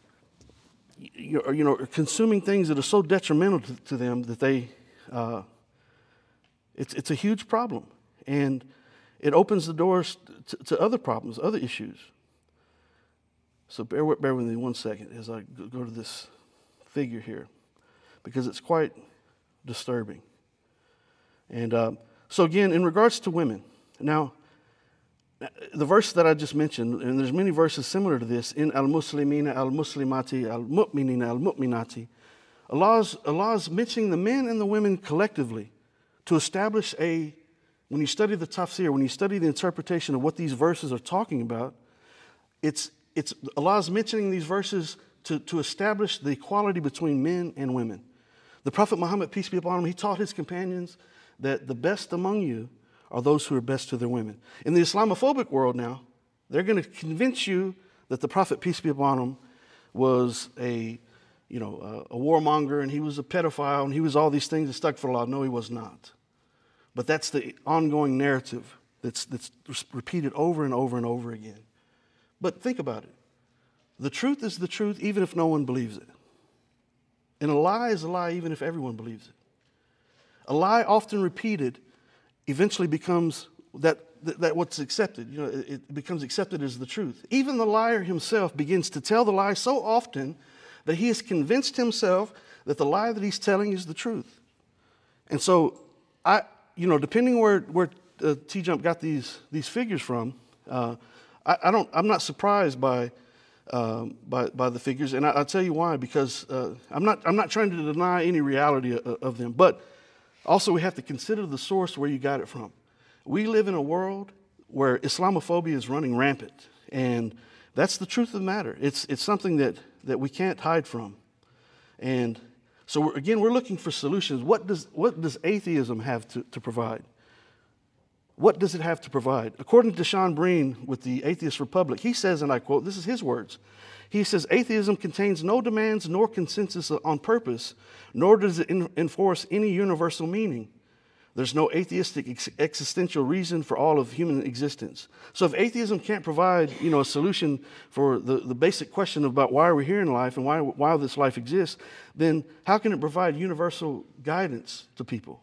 are consuming things that are so detrimental to them that they. It's a huge problem, and it opens the doors to other problems, other issues. So bear with me 1 second as I go to this figure here, because it's quite disturbing. And so again, in regards to women, now, the verse that I just mentioned, and there's many verses similar to this, in al-muslimina al-muslimati al-mu'minina al-mu'minati, Allah's mentioning the men and the women collectively to establish when you study the tafsir, when you study the interpretation of what these verses are talking about, Allah's mentioning these verses to establish the equality between men and women. The Prophet Muhammad, peace be upon him, he taught his companions that the best among you are those who are best to their women. In the Islamophobic world now, they're going to convince you that the Prophet, peace be upon him, was a a warmonger, and he was a pedophile, and he was all these things that stuck for law. No, he was not. But that's the ongoing narrative that's repeated over and over and over again. But think about it. The truth is the truth even if no one believes it. And a lie is a lie even if everyone believes it. A lie often repeated eventually becomes that what's accepted. It becomes accepted as the truth. Even the liar himself begins to tell the lie so often that he has convinced himself that the lie that he's telling is the truth. And so, depending where T-Jump got these figures from, I'm not surprised by the figures, and I'll tell you why. Because I'm not trying to deny any reality of them, but also we have to consider the source where you got it from. We live in a world where Islamophobia is running rampant, and that's the truth of the matter. It's something that we can't hide from, and so we're looking for solutions. What does atheism have to provide? What does it have to provide? According to Sean Breen with the Atheist Republic, he says, and I quote, this is his words, he says, atheism contains no demands nor consensus on purpose, nor does it enforce any universal meaning. There's no atheistic existential reason for all of human existence. So if atheism can't provide, a solution for the basic question about why are we here in life and why this life exists, then how can it provide universal guidance to people?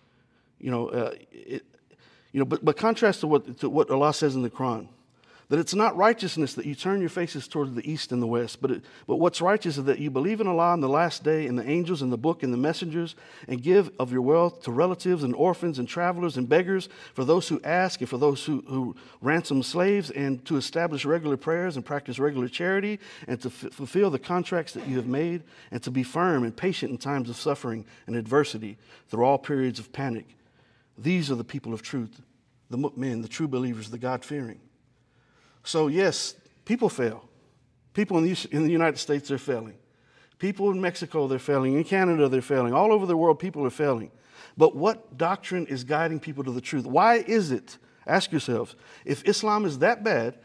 But contrast to what Allah says in the Quran, that it's not righteousness that you turn your faces towards the east and the west, but what's righteous is that you believe in Allah and the last day and the angels and the book and the messengers, and give of your wealth to relatives and orphans and travelers and beggars, for those who ask and for those who ransom slaves, and to establish regular prayers and practice regular charity, and to fulfill the contracts that you have made, and to be firm and patient in times of suffering and adversity through all periods of panic. These are the people of truth, the mu'min, the true believers, the God-fearing. So yes, people fail. People in the United States, they're failing. People in Mexico, they're failing. In Canada, they're failing. All over the world, people are failing. But what doctrine is guiding people to the truth? Why is it, ask yourselves, if Islam is that bad,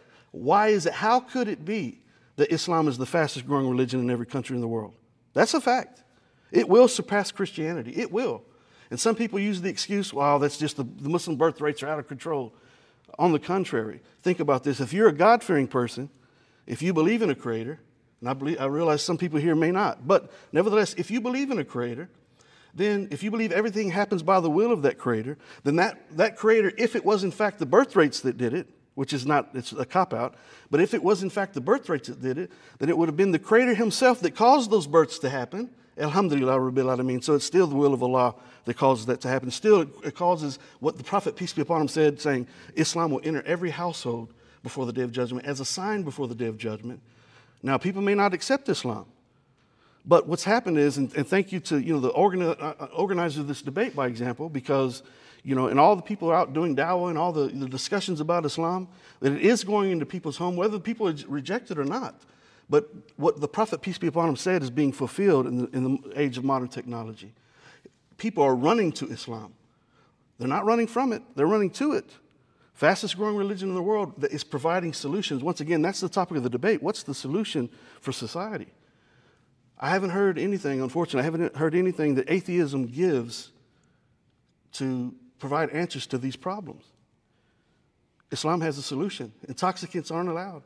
how could it be that Islam is the fastest growing religion in every country in the world? That's a fact. It will surpass Christianity. It will. And some people use the excuse, well, that's just the Muslim birth rates are out of control. On the contrary, think about this. If you're a God-fearing person, if you believe in a creator, and I realize some people here may not, but nevertheless, if you believe in a creator, then if you believe everything happens by the will of that creator, then that creator, if it was in fact the birth rates that did it, which is not, it's a cop-out, but if it was in fact the birth rates that did it, then it would have been the creator himself that caused those births to happen. Alhamdulillah Rabbil Alameen. So it's still the will of Allah that causes that to happen. Still, it causes what the Prophet, peace be upon him, said, saying, Islam will enter every household before the day of judgment as a sign before the day of judgment. Now, people may not accept Islam, but what's happened is, and thank you to the organizer of this debate, by example, because and all the people out doing dawah and all the discussions about Islam, that it is going into people's home, whether people reject it or not. But what the Prophet, peace be upon him, said is being fulfilled in the age of modern technology. People are running to Islam. They're not running from it. They're running to it. Fastest growing religion in the world that is providing solutions. Once again, that's the topic of the debate. What's the solution for society? I haven't heard anything, unfortunately, I haven't heard anything that atheism gives to provide answers to these problems. Islam has a solution. Intoxicants aren't allowed.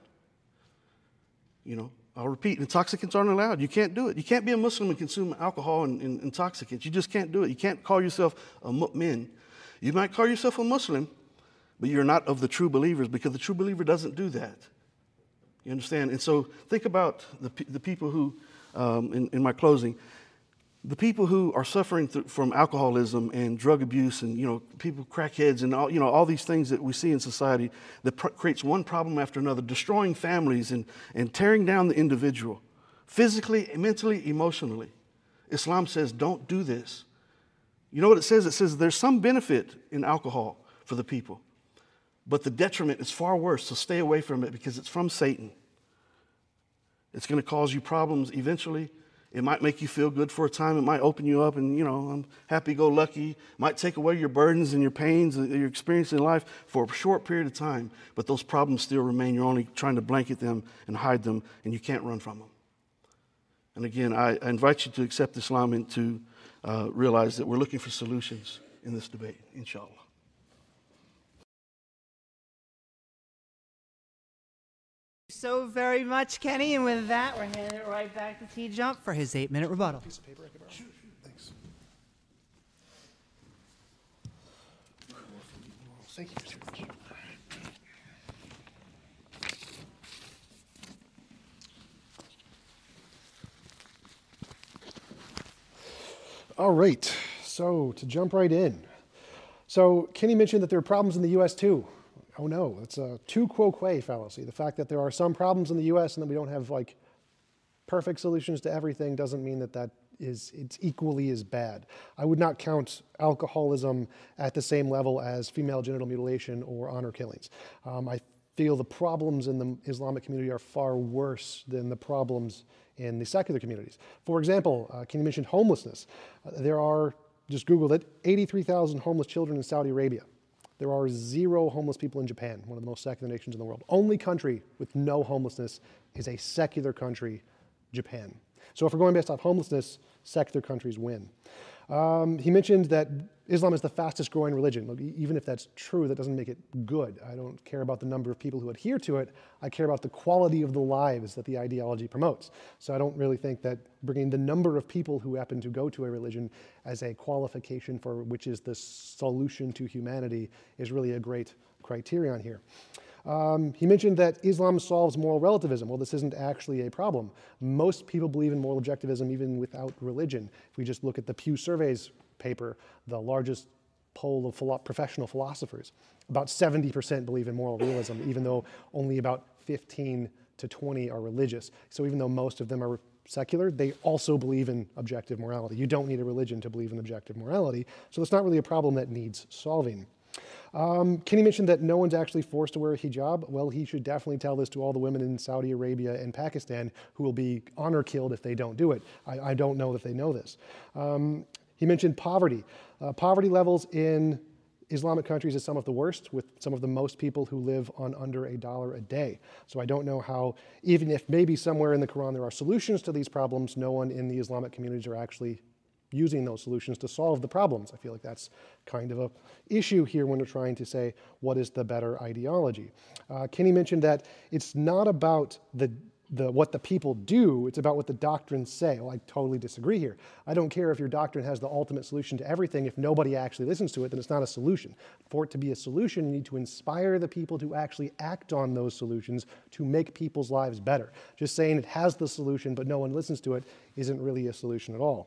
I'll repeat, intoxicants aren't allowed. You can't do it. You can't be a Muslim and consume alcohol and intoxicants. You just can't do it. You can't call yourself a mu'min. You might call yourself a Muslim, but you're not of the true believers, because the true believer doesn't do that. You understand? And so think about the people who, in my closing, the people who are suffering from alcoholism and drug abuse, and people, crackheads, and all these things that we see in society that creates one problem after another, destroying families and tearing down the individual, physically, mentally, emotionally. Islam says, don't do this. You know what it says? It says there's some benefit in alcohol for the people, but the detriment is far worse. So stay away from it, because it's from Satan. It's going to cause you problems eventually. It might make you feel good for a time. It might open you up and, I'm happy-go-lucky. It might take away your burdens and your pains that you're experiencing in life for a short period of time. But those problems still remain. You're only trying to blanket them and hide them, and you can't run from them. And again, I invite you to accept Islam and to realize that we're looking for solutions in this debate, inshallah. So very much, Kenny, and with that, we're handing it right back to T-Jump for his 8-minute rebuttal. Piece of paper I could borrow? Thanks. Thank you, Mr. Rich. All right, so to jump right in. So Kenny mentioned that there are problems in the U.S. too. Oh no, it's a tu quo que fallacy. The fact that there are some problems in the U.S. and that we don't have like perfect solutions to everything doesn't mean that it's equally as bad. I would not count alcoholism at the same level as female genital mutilation or honor killings. I feel the problems in the Islamic community are far worse than the problems in the secular communities. For example, Kenny mentioned homelessness. There are, just Googled it, 83,000 homeless children in Saudi Arabia. There are 0 homeless people in Japan, one of the most secular nations in the world. Only country with no homelessness is a secular country, Japan. So if we're going based off homelessness, secular countries win. He mentioned that Islam is the fastest growing religion. Look, even if that's true, that doesn't make it good. I don't care about the number of people who adhere to it. I care about the quality of the lives that the ideology promotes. So I don't really think that bringing the number of people who happen to go to a religion as a qualification for which is the solution to humanity is really a great criterion here. He mentioned that Islam solves moral relativism. Well, this isn't actually a problem. Most people believe in moral objectivism even without religion. If we just look at the Pew Surveys paper, the largest poll of professional philosophers, about 70% believe in moral realism, even though only about 15 to 20 are religious. So even though most of them are secular, they also believe in objective morality. You don't need a religion to believe in objective morality, so it's not really a problem that needs solving. Kenny mentioned that no one's actually forced to wear a hijab. Well, he should definitely tell this to all the women in Saudi Arabia and Pakistan who will be honor killed if they don't do it. I don't know if they know this. He mentioned poverty. Poverty levels in Islamic countries is some of the worst, with some of the most people who live on under $1 a day. So I don't know how, even if maybe somewhere in the Quran there are solutions to these problems, no one in the Islamic communities are actually using those solutions to solve the problems. I feel like that's kind of a issue here when we're trying to say what is the better ideology. Kenny mentioned that it's not about what the people do, it's about what the doctrines say. Well, I totally disagree here. I don't care if your doctrine has the ultimate solution to everything. If nobody actually listens to it, then it's not a solution. For it to be a solution, you need to inspire the people to actually act on those solutions to make people's lives better. Just saying it has the solution but no one listens to it isn't really a solution at all.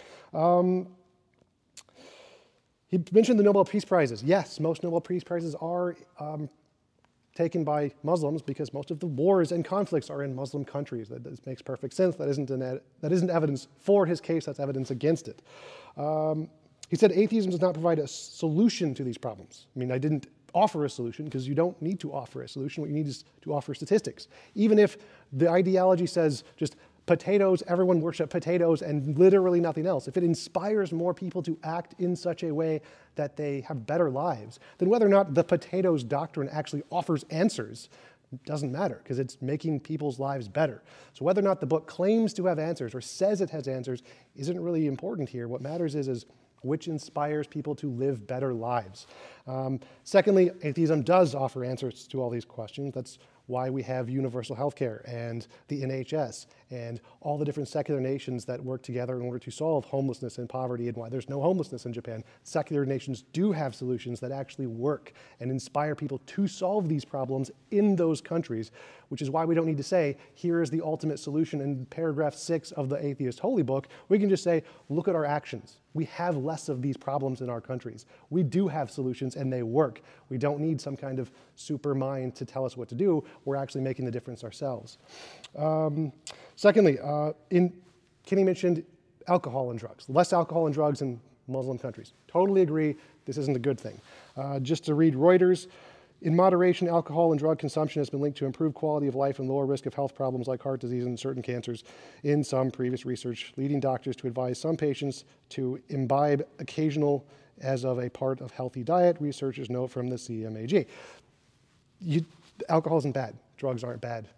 He mentioned the Nobel Peace Prizes. Yes, most Nobel Peace Prizes are taken by Muslims because most of the wars and conflicts are in Muslim countries. That makes perfect sense. That isn't evidence for his case, that's evidence against it. He said atheism does not provide a solution to these problems. I mean, I didn't offer a solution because you don't need to offer a solution. What you need is to offer statistics. Even if the ideology says just potatoes, everyone worship potatoes and literally nothing else. If it inspires more people to act in such a way that they have better lives, then whether or not the potatoes doctrine actually offers answers doesn't matter because it's making people's lives better. So whether or not the book claims to have answers or says it has answers isn't really important here. What matters is which inspires people to live better lives. Secondly, atheism does offer answers to all these questions. That's why we have universal health care and the NHS and all the different secular nations that work together in order to solve homelessness and poverty, and why there's no homelessness in Japan. Secular nations do have solutions that actually work and inspire people to solve these problems in those countries, which is why we don't need to say, here is the ultimate solution in paragraph 6 of the Atheist Holy Book. We can just say, look at our actions. We have less of these problems in our countries. We do have solutions and they work. We don't need some kind of super mind to tell us what to do. We're actually making the difference ourselves. Secondly, Kenny mentioned alcohol and drugs. Less alcohol and drugs in Muslim countries. Totally agree, this isn't a good thing. Just to read Reuters, in moderation, alcohol and drug consumption has been linked to improved quality of life and lower risk of health problems like heart disease and certain cancers in some previous research, leading doctors to advise some patients to imbibe occasional as of a part of healthy diet, researchers note from the CMAG. Alcohol isn't bad. Drugs aren't bad.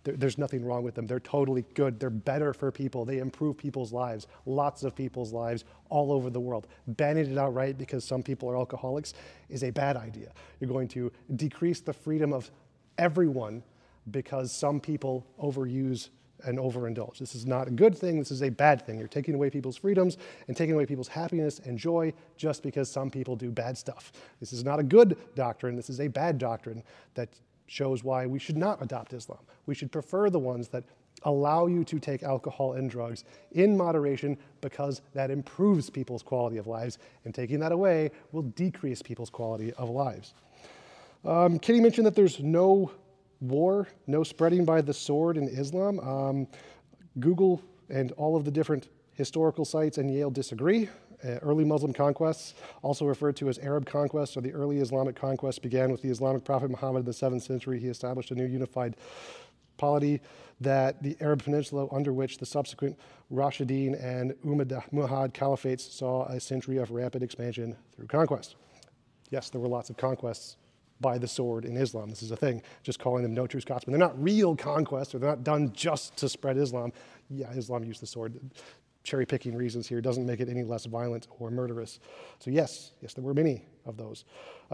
there's nothing wrong with them. They're totally good. They're better for people. They improve people's lives, lots of people's lives all over the world. Banning it outright because some people are alcoholics is a bad idea. You're going to decrease the freedom of everyone because some people overuse and overindulge. This is not a good thing. This is a bad thing. You're taking away people's freedoms and taking away people's happiness and joy just because some people do bad stuff. This is not a good doctrine. This is a bad doctrine that shows why we should not adopt Islam. We should prefer the ones that allow you to take alcohol and drugs in moderation because that improves people's quality of lives, and taking that away will decrease people's quality of lives. Kenny mentioned that there's no war, no spreading by the sword in Islam. Google and all of the different historical sites and Yale disagree. Early Muslim conquests, also referred to as Arab conquests, or the early Islamic conquests, began with the Islamic prophet Muhammad in the 7th century. He established a new unified polity that the Arab Peninsula, under which the subsequent Rashidun and Umayyad caliphates saw a century of rapid expansion through conquest. Yes, there were lots of conquests by the sword in Islam. This is a thing, just calling them no true Scotsmen. They're not real conquests, or they're not done just to spread Islam. Yeah, Islam used the sword. Cherry-picking reasons here doesn't make it any less violent or murderous. So yes, there were many of those.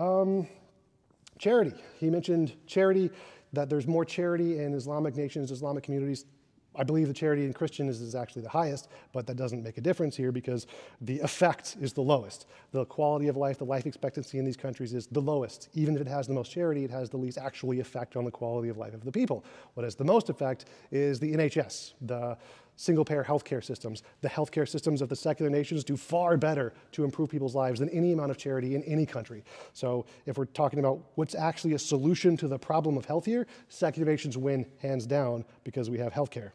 Charity. He mentioned charity, that there's more charity in Islamic nations, Islamic communities. I believe the charity in Christians is actually the highest, but that doesn't make a difference here because the effect is the lowest. The quality of life, the life expectancy in these countries is the lowest. Even if it has the most charity, it has the least actually effect on the quality of life of the people. What has the most effect is the NHS, the single-payer healthcare systems. The healthcare systems of the secular nations do far better to improve people's lives than any amount of charity in any country. So if we're talking about what's actually a solution to the problem of health here, secular nations win hands down because we have healthcare.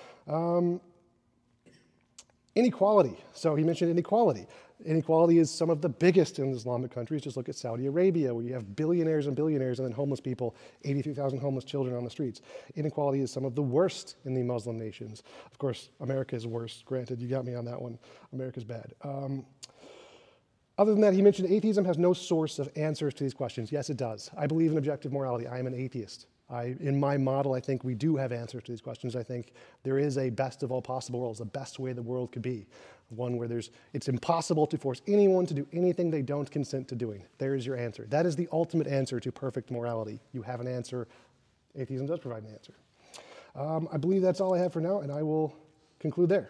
Inequality. So he mentioned inequality. Inequality is some of the biggest in Islamic countries. Just look at Saudi Arabia, where you have billionaires and billionaires and then homeless people, 83,000 homeless children on the streets. Inequality is some of the worst in the Muslim nations. Of course, America is worse. Granted, you got me on that one. America's bad. Other than that, he mentioned atheism has no source of answers to these questions. Yes, it does. I believe in objective morality. I am an atheist. In my model, I think we do have answers to these questions. I think there is a best of all possible worlds, the best way the world could be. One where it's impossible to force anyone to do anything they don't consent to doing. There is your answer. That is the ultimate answer to perfect morality. You have an answer. Atheism does provide an answer. I believe that's all I have for now, and I will conclude there.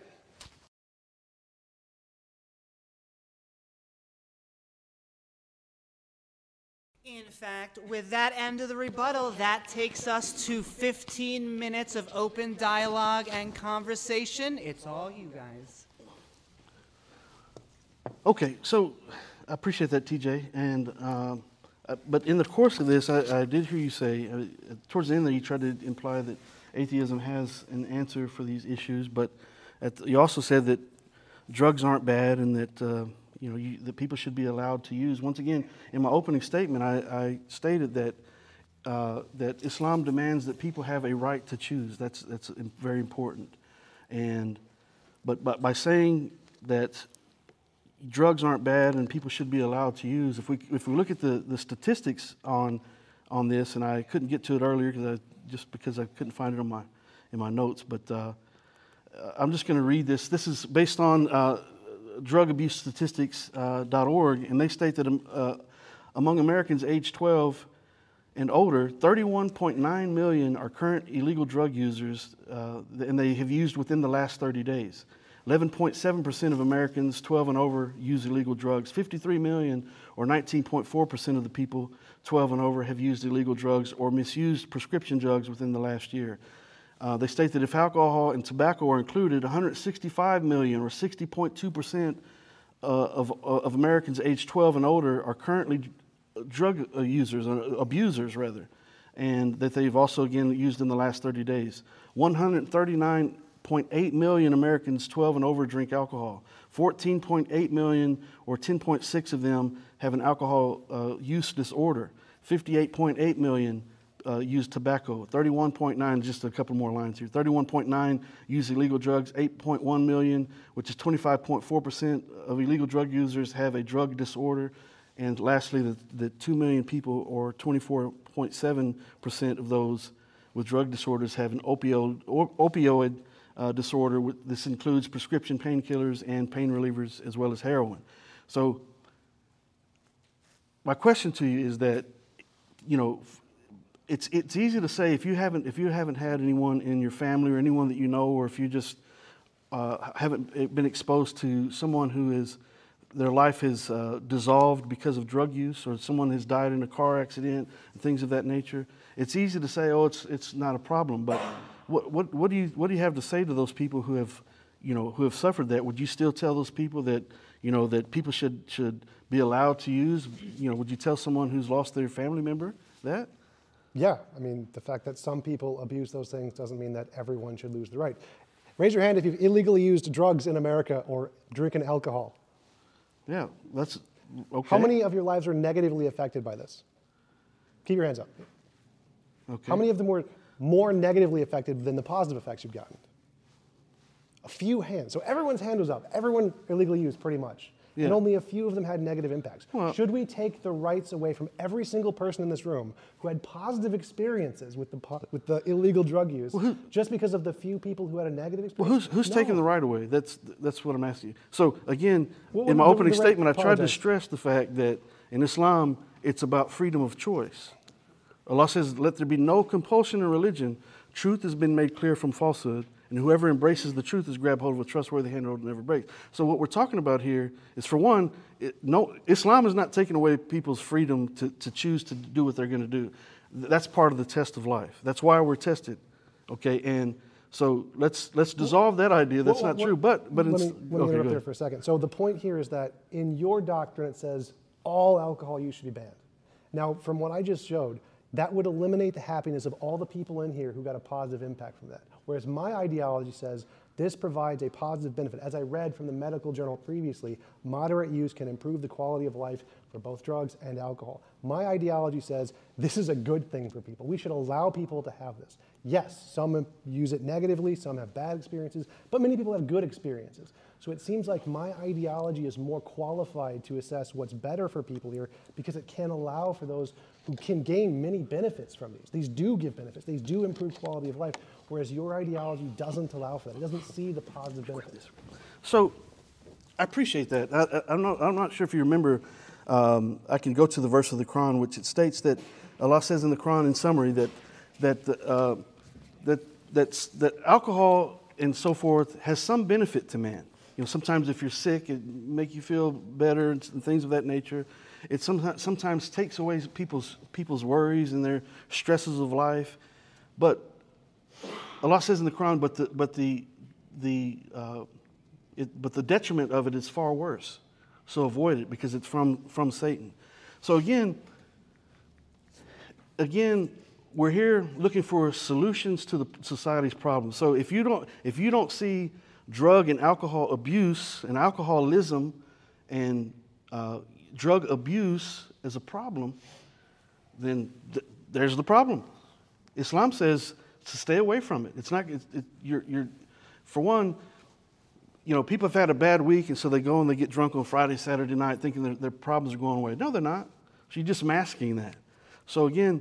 In fact, with that end of the rebuttal, that takes us to 15 minutes of open dialogue and conversation. It's all you guys. Okay, so I appreciate that, TJ. And but in the course of this, I did hear you say, towards the end there, you tried to imply that atheism has an answer for these issues, but you also said that drugs aren't bad and that that people should be allowed to use. Once again, in my opening statement, I stated that that Islam demands that people have a right to choose. That's very important. But by saying that drugs aren't bad and people should be allowed to use, if we look at the statistics on this, and I couldn't get to it earlier because I couldn't find it in my notes, but I'm just going to read this. This is based on drugabusestatistics.org, and they state that among Americans aged 12 and older, 31.9 million are current illegal drug users, and they have used within the last 30 days. 11.7% of Americans 12 and over use illegal drugs. 53 million, or 19.4% of the people 12 and over, have used illegal drugs or misused prescription drugs within the last year. They state that if alcohol and tobacco are included, 165 million, or 60.2% of Americans aged 12 and older are currently drug users, or abusers rather, and that they've also again used in the last 30 days. 139.8 million Americans 12 and over drink alcohol. 14.8 million, or 10.6% of them, have an alcohol use disorder. 58.8 million use tobacco. 31.9, just a couple more lines here. 31.9 use illegal drugs. 8.1 million, which is 25.4% of illegal drug users, have a drug disorder. And lastly, the 2 million people, or 24.7% of those with drug disorders have an opioid disorder. This includes prescription painkillers and pain relievers as well as heroin. So my question to you is that, you know, it's easy to say if you haven't had anyone in your family or anyone that you know, or if you just haven't been exposed to someone who their life is dissolved because of drug use, or someone has died in a car accident and things of that nature. It's easy to say, oh, it's not a problem. But what do you have to say to those people who have suffered that? Would you still tell those people that that people should be allowed to use? Would you tell someone who's lost their family member that? Yeah, I mean, the fact that some people abuse those things doesn't mean that everyone should lose the right. Raise your hand if you've illegally used drugs in America or drinking alcohol. Yeah, that's okay. How many of your lives were negatively affected by this? Keep your hands up. Okay. How many of them were more negatively affected than the positive effects you've gotten? A few hands. So everyone's hand was up. Everyone illegally used pretty much. Yeah. And only a few of them had negative impacts. Well, should we take the rights away from every single person in this room who had positive experiences with the illegal drug use just because of the few people who had a negative experience? Well, who's No. taking the right away? That's what I'm asking you. So again, in my opening statement, I tried to stress the fact that in Islam, it's about freedom of choice. Allah says, "Let there be no compulsion in religion. Truth has been made clear from falsehood, and whoever embraces the truth is grabbed hold of a trustworthy hand and never breaks." So what we're talking about here is, for one, Islam is not taking away people's freedom to choose to do what they're going to do. That's part of the test of life. That's why we're tested. Okay, and so let's dissolve that idea. That's not true. But let me interrupt there for a second. So the point here is that in your doctrine it says all alcohol use should be banned. Now, from what I just showed, that would eliminate the happiness of all the people in here who got a positive impact from that. Whereas my ideology says this provides a positive benefit. As I read from the medical journal previously, moderate use can improve the quality of life for both drugs and alcohol. My ideology says this is a good thing for people. We should allow people to have this. Yes, some use it negatively, some have bad experiences, but many people have good experiences. So it seems like my ideology is more qualified to assess what's better for people here because it can allow for those who can gain many benefits from these. These do give benefits. These do improve quality of life, whereas your ideology doesn't allow for that. It doesn't see the positive benefits. So I appreciate that. I'm not sure if you remember, I can go to the verse of the Quran, which it states that Allah says in the Quran in summary that alcohol and so forth has some benefit to man. Sometimes if you're sick, it make you feel better and things of that nature. It sometimes takes away people's worries and their stresses of life. But Allah says in the Quran, but the detriment of it is far worse. So avoid it because it's from Satan. So again, we're here looking for solutions to the society's problems. So if you don't see drug and alcohol abuse and alcoholism and drug abuse as a problem, then there's the problem. Islam says to stay away from it. It's not. You're for one. People have had a bad week, and so they go and they get drunk on Friday, Saturday night, thinking their problems are going away. No, they're not. So you're just masking that. So again,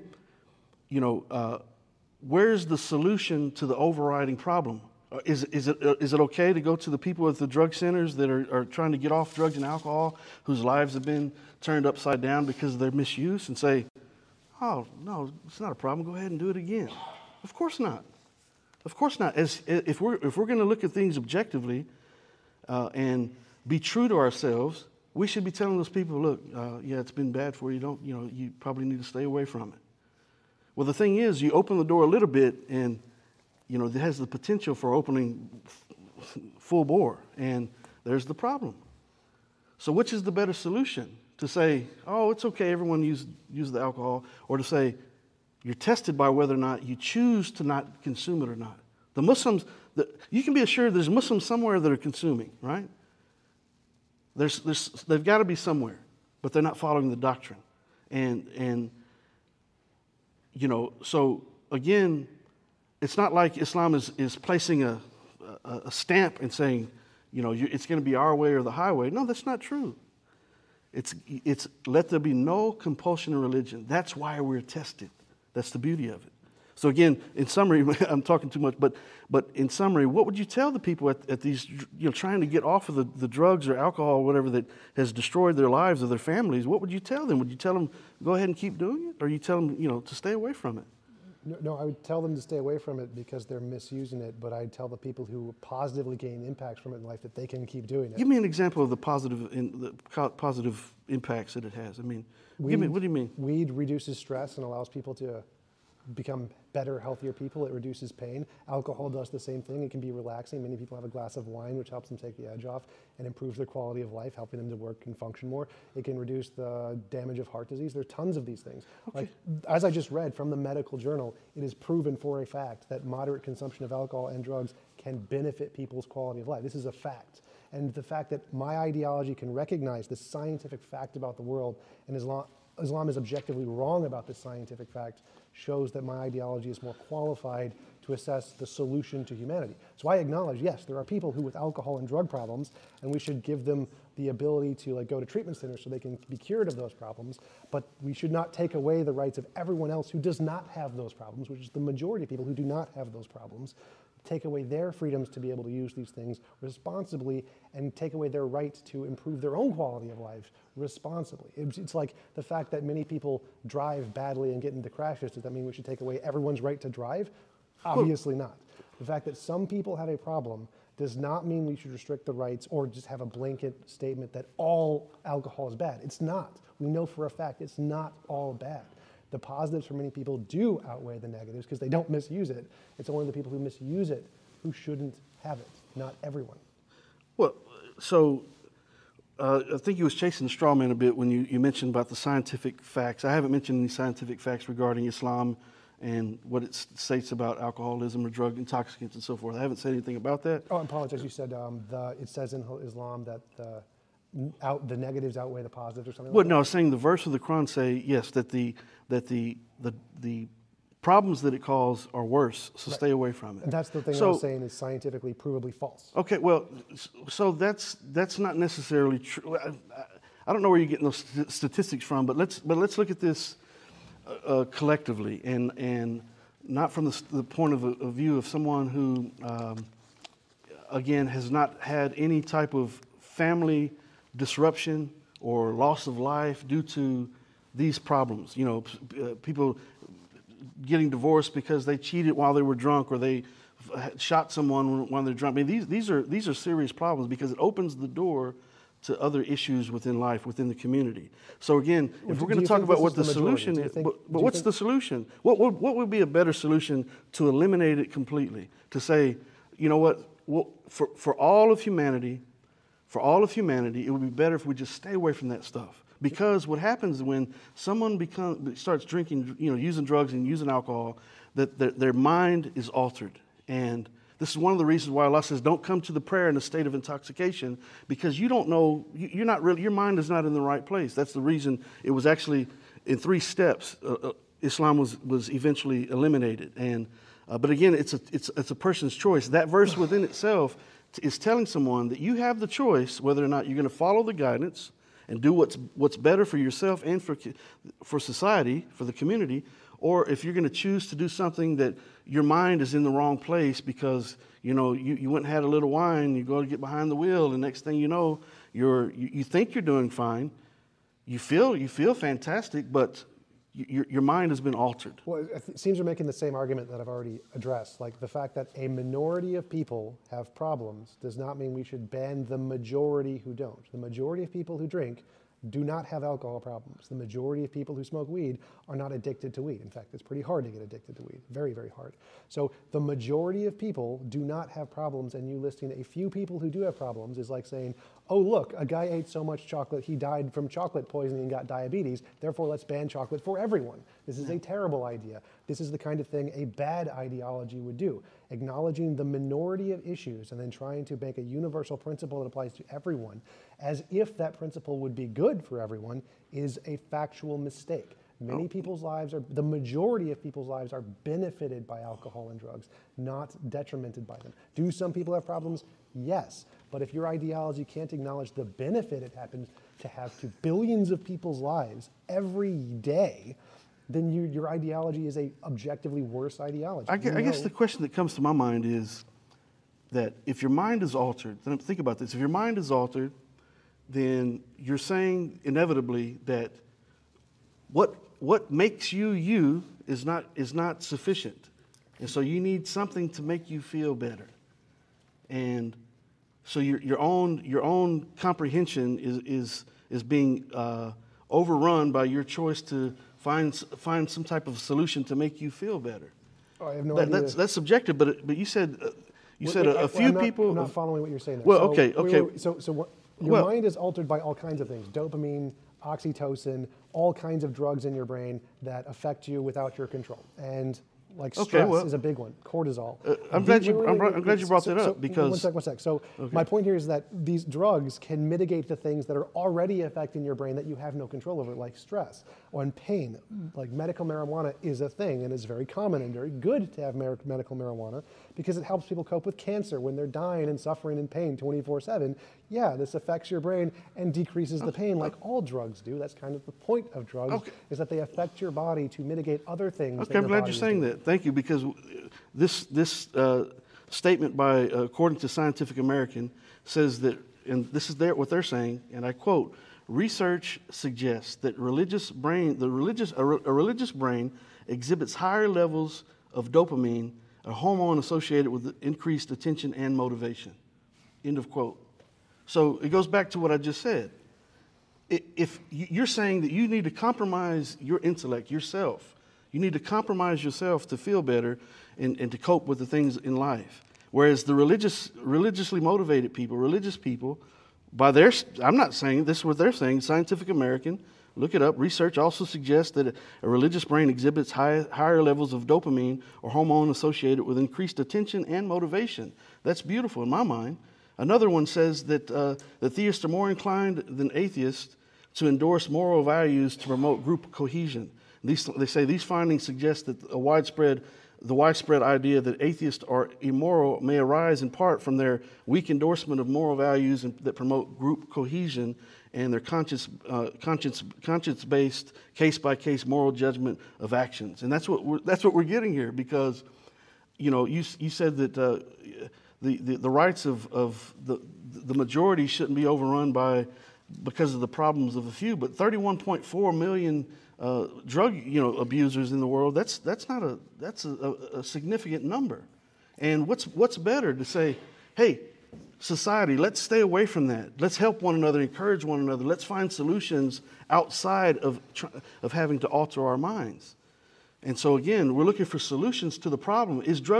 where's the solution to the overriding problem? Is it okay to go to the people at the drug centers that are trying to get off drugs and alcohol, whose lives have been turned upside down because of their misuse, and say, "Oh no, it's not a problem. Go ahead and do it again"? Of course not. Of course not. If we're going to look at things objectively and be true to ourselves, we should be telling those people, "Look, yeah, it's been bad for you. You probably need to stay away from it." Well, the thing is, you open the door a little bit, and it has the potential for opening full bore, and there's the problem. So which is the better solution? To say, "Oh, it's okay, everyone use the alcohol," or to say, you're tested by whether or not you choose to not consume it or not. The Muslims, you can be assured there's Muslims somewhere that are consuming, right? They've got to be somewhere, but they're not following the doctrine. And so again, it's not like Islam is placing a stamp and saying, it's going to be our way or the highway. No, that's not true. It's let there be no compulsion in religion. That's why we're tested. That's the beauty of it. So again, in summary, I'm talking too much, but in summary, what would you tell the people at these, trying to get off of the drugs or alcohol or whatever that has destroyed their lives or their families? What would you tell them? Would you tell them, go ahead and keep doing it? Or you tell them, to stay away from it? No, I would tell them to stay away from it because they're misusing it, but I'd tell the people who positively gain impacts from it in life that they can keep doing it. Give me an example of the positive impacts that it has. I mean, what do you mean? Weed reduces stress and allows people to become better, healthier people. It reduces pain. Alcohol does the same thing. It can be relaxing. Many people have a glass of wine, which helps them take the edge off and improves their quality of life, helping them to work and function more. It can reduce the damage of heart disease. There are tons of these things. Okay. Like, as I just read from the medical journal, it is proven for a fact that moderate consumption of alcohol and drugs can benefit people's quality of life. This is a fact. And the fact that my ideology can recognize this scientific fact about the world, and Islam is objectively wrong about this scientific fact, shows that my ideology is more qualified to assess the solution to humanity. So I acknowledge, yes, there are people who with alcohol and drug problems, and we should give them the ability to go to treatment centers so they can be cured of those problems, but we should not take away the rights of everyone else who does not have those problems, which is the majority of people who do not have those problems, take away their freedoms to be able to use these things responsibly and take away their right to improve their own quality of life responsibly. It's like the fact that many people drive badly and get into crashes. Does that mean we should take away everyone's right to drive? Obviously not. The fact that some people have a problem does not mean we should restrict the rights or just have a blanket statement that all alcohol is bad. It's not. We know for a fact it's not all bad. The positives for many people do outweigh the negatives because they don't misuse it. It's only the people who misuse it who shouldn't have it, not everyone. Well, so I think you was chasing the straw man a bit when you mentioned about the scientific facts. I haven't mentioned any scientific facts regarding Islam and what it states about alcoholism or drug intoxicants and so forth. I haven't said anything about that. Oh, I apologize. You said it says in Islam that the negatives outweigh the positives or something like that? Well, no, I was saying the verse of the Quran say, yes, that the problems that it causes are worse, so stay away from it. And that's the thing I was saying is scientifically provably false. Okay, well, so that's not necessarily true. I don't know where you're getting those statistics from, but let's look at this collectively and not from the point of view of someone who, again, has not had any type of family disruption or loss of life due to these problems. People getting divorced because they cheated while they were drunk or they shot someone while they're drunk. I mean, these are serious problems because it opens the door to other issues within life, within the community. So again, if we're going to talk about what the solution is, but what's the solution? What would be a better solution to eliminate it completely? To say, you know what, for all of humanity, it would be better if we just stay away from that stuff. Because what happens when someone starts drinking, using drugs and using alcohol, that their mind is altered. And this is one of the reasons why Allah says, don't come to the prayer in a state of intoxication, because you don't know, you're not really, your mind is not in the right place. That's the reason it was actually in 3 steps. Islam was eventually eliminated. And but again, it's a person's choice. That verse within itself is telling someone that you have the choice whether or not you're going to follow the guidance and do what's better for yourself and for society, for the community, or if you're going to choose to do something that your mind is in the wrong place because you went and had a little wine, you go to get behind the wheel, and next thing you know, you think you're doing fine, you feel fantastic, but your mind has been altered. Well, it seems you're making the same argument that I've already addressed. Like the fact that a minority of people have problems does not mean we should ban the majority who don't. The majority of people who drink do not have alcohol problems. The majority of people who smoke weed are not addicted to weed. In fact, it's pretty hard to get addicted to weed. Very, very hard. So the majority of people do not have problems, and you listing a few people who do have problems is like saying, oh, look, a guy ate so much chocolate, he died from chocolate poisoning and got diabetes, therefore let's ban chocolate for everyone. This is a terrible idea. This is the kind of thing a bad ideology would do. Acknowledging the minority of issues and then trying to make a universal principle that applies to everyone, as if that principle would be good for everyone, is a factual mistake. Many people's lives the majority of people's lives are benefited by alcohol and drugs, not detrimented by them. Do some people have problems? Yes. But if your ideology can't acknowledge the benefit it happens to have to billions of people's lives every day, then your ideology is a objectively worse ideology. I guess the question that comes to my mind is that if your mind is altered, then think about this. If your mind is altered, then you're saying inevitably that what makes you is not sufficient, and so you need something to make you feel better, and so your own comprehension is being overrun by your choice to find some type of solution to make you feel better. Oh, I have no idea. That's subjective, but you said a few people. I'm not following what you're saying there. Well, So, okay. So what, your mind is altered by all kinds of things: dopamine, oxytocin, all kinds of drugs in your brain that affect you without your control. And like stress is a big one. Cortisol. I'm glad you brought that up because one sec. So my point here is that these drugs can mitigate the things that are already affecting your brain that you have no control over, like stress or pain. Like medical marijuana is a thing, and it's very common and very good to have medical marijuana because it helps people cope with cancer when they're dying and suffering in pain 24/7. Yeah, this affects your brain and decreases the pain like all drugs do. That's kind of the point of drugs, is that they affect your body to mitigate other things. Okay, I'm glad you're saying that. Thank you, because this statement by, according to Scientific American, says that, and this is what they're saying, and I quote, research suggests that a religious brain exhibits higher levels of dopamine, a hormone associated with increased attention and motivation. End of quote. So it goes back to what I just said. If you're saying that you need to compromise your intellect, yourself, you need to compromise yourself to feel better and to cope with the things in life. Whereas the religiously motivated people, religious people, I'm not saying this is what they're saying, Scientific American, look it up. Research also suggests that a religious brain exhibits higher levels of dopamine or hormone associated with increased attention and motivation. That's beautiful in my mind. Another one says that theists are more inclined than atheists to endorse moral values to promote group cohesion. They say these findings suggest that the widespread idea that atheists are immoral may arise in part from their weak endorsement of moral values that promote group cohesion and their conscience-based, case-by-case moral judgment of actions. And that's what we're getting here, because, you said that the rights of the majority shouldn't be overrun because of the problems of a few, but 31.4 million drug abusers in the world, that's a significant number. And what's better to say, hey, society, let's stay away from that. Let's help one another, encourage one another. Let's find solutions outside of having to alter our minds. And so again, we're looking for solutions to the problem.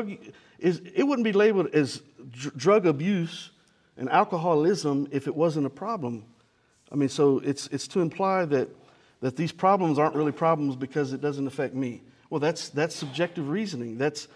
It wouldn't be labeled as drug abuse and alcoholism if it wasn't a problem. I mean, so it's to imply that these problems aren't really problems because it doesn't affect me. Well, that's subjective reasoning. That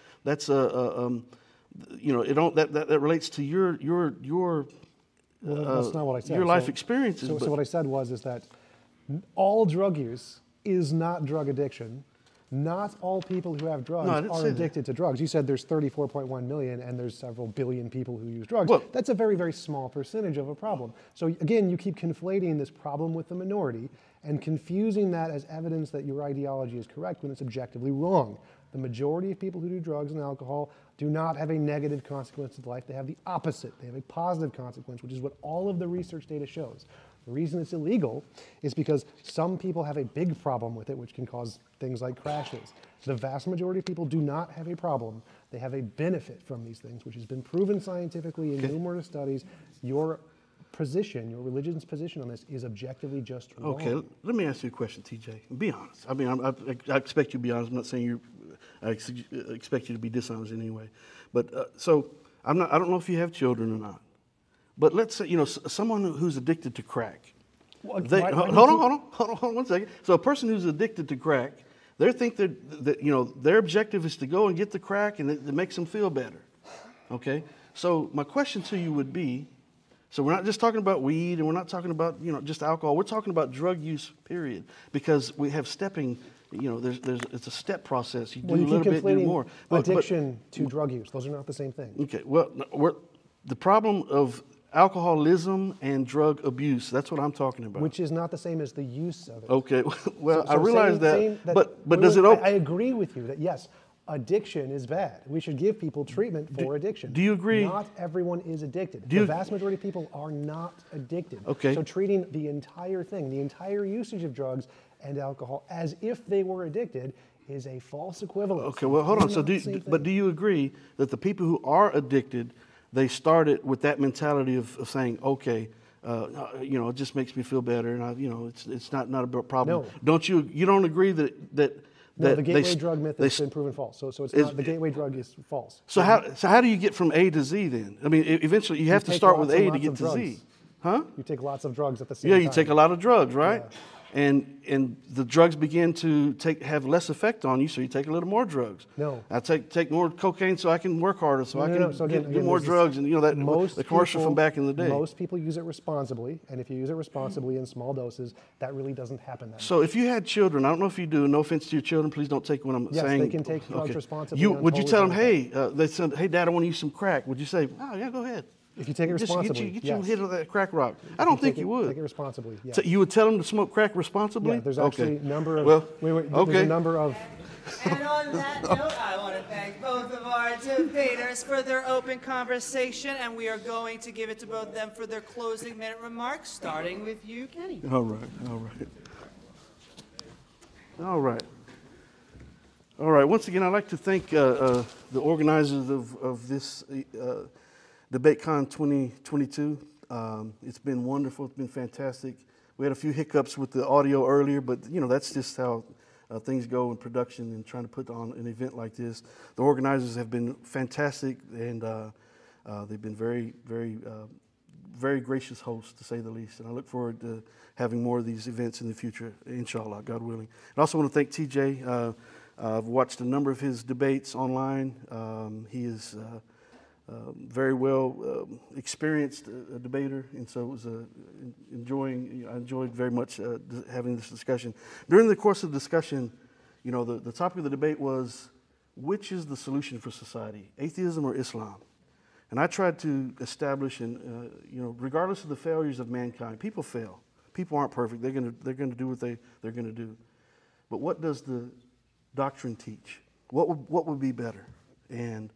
relates to your that's not what I said. Your life experiences. So what I said is that all drug use is not drug addiction. Not all people who have drugs are addicted to drugs. You said there's 34.1 million and there's several billion people who use drugs. Well, that's a very, very small percentage of a problem. So again, you keep conflating this problem with the minority and confusing that as evidence that your ideology is correct when it's objectively wrong. The majority of people who do drugs and alcohol do not have a negative consequence to life. They have the opposite. They have a positive consequence, which is what all of the research data shows. The reason it's illegal is because some people have a big problem with it, which can cause things like crashes. The vast majority of people do not have a problem. They have a benefit from these things, which has been proven scientifically in numerous studies. Your position, your religion's position on this is objectively just wrong. Okay, let me ask you a question, TJ. Be honest. I mean, I expect you to be honest. I'm not saying I expect you to be dishonest in any way. But so I don't know if you have children or not. But let's say, someone who's addicted to crack. Hold on 1 second. So a person who's addicted to crack, they think that their objective is to go and get the crack and it makes them feel better. Okay? So my question to you would be, so we're not just talking about weed and we're not talking about, just alcohol. We're talking about drug use, period. Because we have stepping, it's a step process. You do a little bit, do more. Addiction to drug use. Those are not the same thing. Okay. Well, the problem of alcoholism and drug abuse. That's what I'm talking about. Which is not the same as the use of it. Okay, well, So I realize saying but does it open? I agree with you that yes, addiction is bad. We should give people treatment for addiction. Do you agree? Not everyone is addicted. The vast majority of people are not addicted. Okay. So treating the entire thing, the entire usage of drugs and alcohol as if they were addicted is a false equivalence. Okay, well, hold on. They're So, not the same thing. do you agree that the people who are addicted, they started with that mentality of saying, okay, it just makes me feel better, and it's not a problem. No. You don't agree that No, the gateway drug myth has been proven false. So it's not, the gateway drug is false. So how do you get from A to Z then? I mean, eventually you have to start with A to get to Z. Huh? You take lots of drugs at the same time. Yeah, you take a lot of drugs, right? Yeah. And the drugs begin to have less effect on you, so you take a little more drugs. No. I take more cocaine so I can work harder, so I can do more there's drugs, and the commercial from back in the day. Most people use it responsibly, and if you use it responsibly in small doses, that really doesn't happen that So if you had children, I don't know if you do, no offense to your children, please don't take what I'm saying. Yes, they can take drugs responsibly. Would you tell them, hey, they said, hey, Dad, I want to use some crack. Would you say, oh, yeah, go ahead. If you take it responsibly, get you a hit of that crack rock. I don't think you would. Take it responsibly, yeah. So you would tell them to smoke crack responsibly? Yeah, there's actually a number of... there's a number of... And on that note, I want to thank both of our debaters for their open conversation, and we are going to give it to both of them for their closing minute remarks, starting with you, Kenny. All right. Once again, I'd like to thank the organizers of this DebateCon 2022. It's been wonderful. It's been fantastic. We had a few hiccups with the audio earlier, but that's just how things go in production and trying to put on an event like this. The organizers have been fantastic, and they've been very, very, very gracious hosts, to say the least. And I look forward to having more of these events in the future, inshallah, God willing. I also want to thank TJ. I've watched a number of his debates online. He is very well experienced debater, and so it was I enjoyed very much having this discussion. During the course of the discussion, the topic of the debate was, which is the solution for society, atheism or Islam? And I tried to establish, regardless of the failures of mankind, people fail. People aren't perfect. They're going to do what they're going to do. But what does the doctrine teach? What would be better? And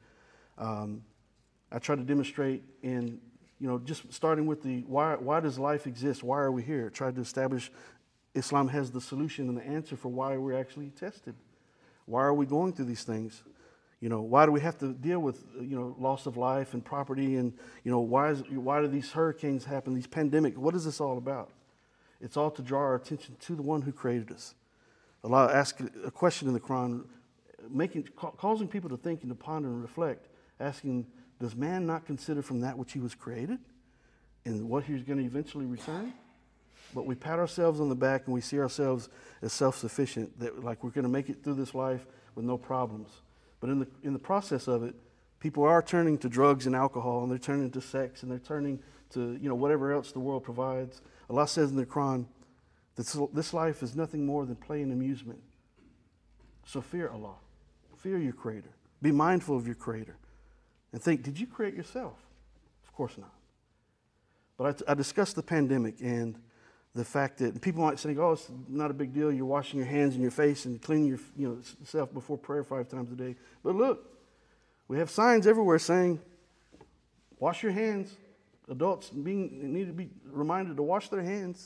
I try to demonstrate in, just starting with the why does life exist? Why are we here? Try to establish Islam has the solution and the answer for why we're actually tested. Why are we going through these things? Why do we have to deal with, loss of life and property? And, why do these hurricanes happen, these pandemics? What is this all about? It's all to draw our attention to the one who created us. Allah asked a question in the Quran, causing people to think and to ponder and reflect, asking, does man not consider from that which he was created and what he's going to eventually return? But we pat ourselves on the back and we see ourselves as self-sufficient, that like we're going to make it through this life with no problems. But in the process of it, people are turning to drugs and alcohol, and they're turning to sex, and they're turning to whatever else the world provides. Allah says in the Quran that this life is nothing more than play and amusement. So fear Allah, fear your Creator, be mindful of your Creator. And think, did you create yourself? Of course not. But I discussed the pandemic and the fact that people might say, oh, it's not a big deal. You're washing your hands and your face and cleaning yourself before prayer 5 times a day. But look, we have signs everywhere saying, wash your hands. Adults need to be reminded to wash their hands.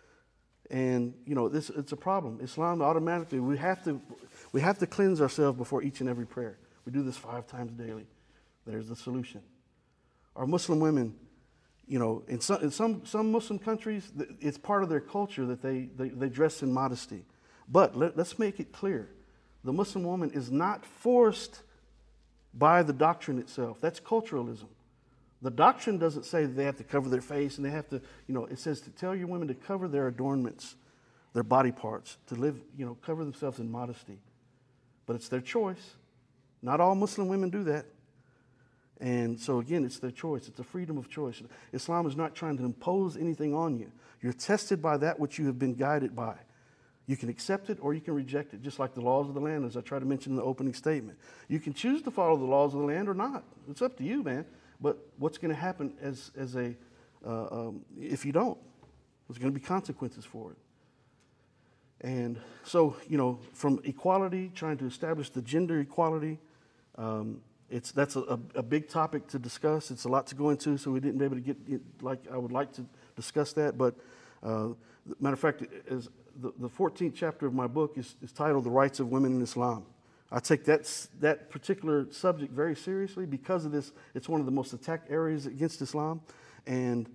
And it's a problem. Islam automatically, we have to cleanse ourselves before each and every prayer. We do this 5 times daily. There's the solution. Our Muslim women, in some Muslim countries, it's part of their culture that they dress in modesty. But let's make it clear. The Muslim woman is not forced by the doctrine itself. That's culturalism. The doctrine doesn't say that they have to cover their face and they have to, it says to tell your women to cover their adornments, their body parts, to live, cover themselves in modesty. But it's their choice. Not all Muslim women do that. And so again, it's their choice. It's a freedom of choice. Islam is not trying to impose anything on you. You're tested by that which you have been guided by. You can accept it or you can reject it, just like the laws of the land, as I try to mention in the opening statement. You can choose to follow the laws of the land or not. It's up to you, man. But what's going to happen as if you don't. There's going to be consequences for it. And so, from equality, trying to establish the gender equality, that's a big topic to discuss. It's a lot to go into, so we didn't be able to get like I would like to discuss that. But matter of fact, as the 14th chapter of my book is titled "The Rights of Women in Islam." I take that particular subject very seriously because of this. It's one of the most attacked areas against Islam, and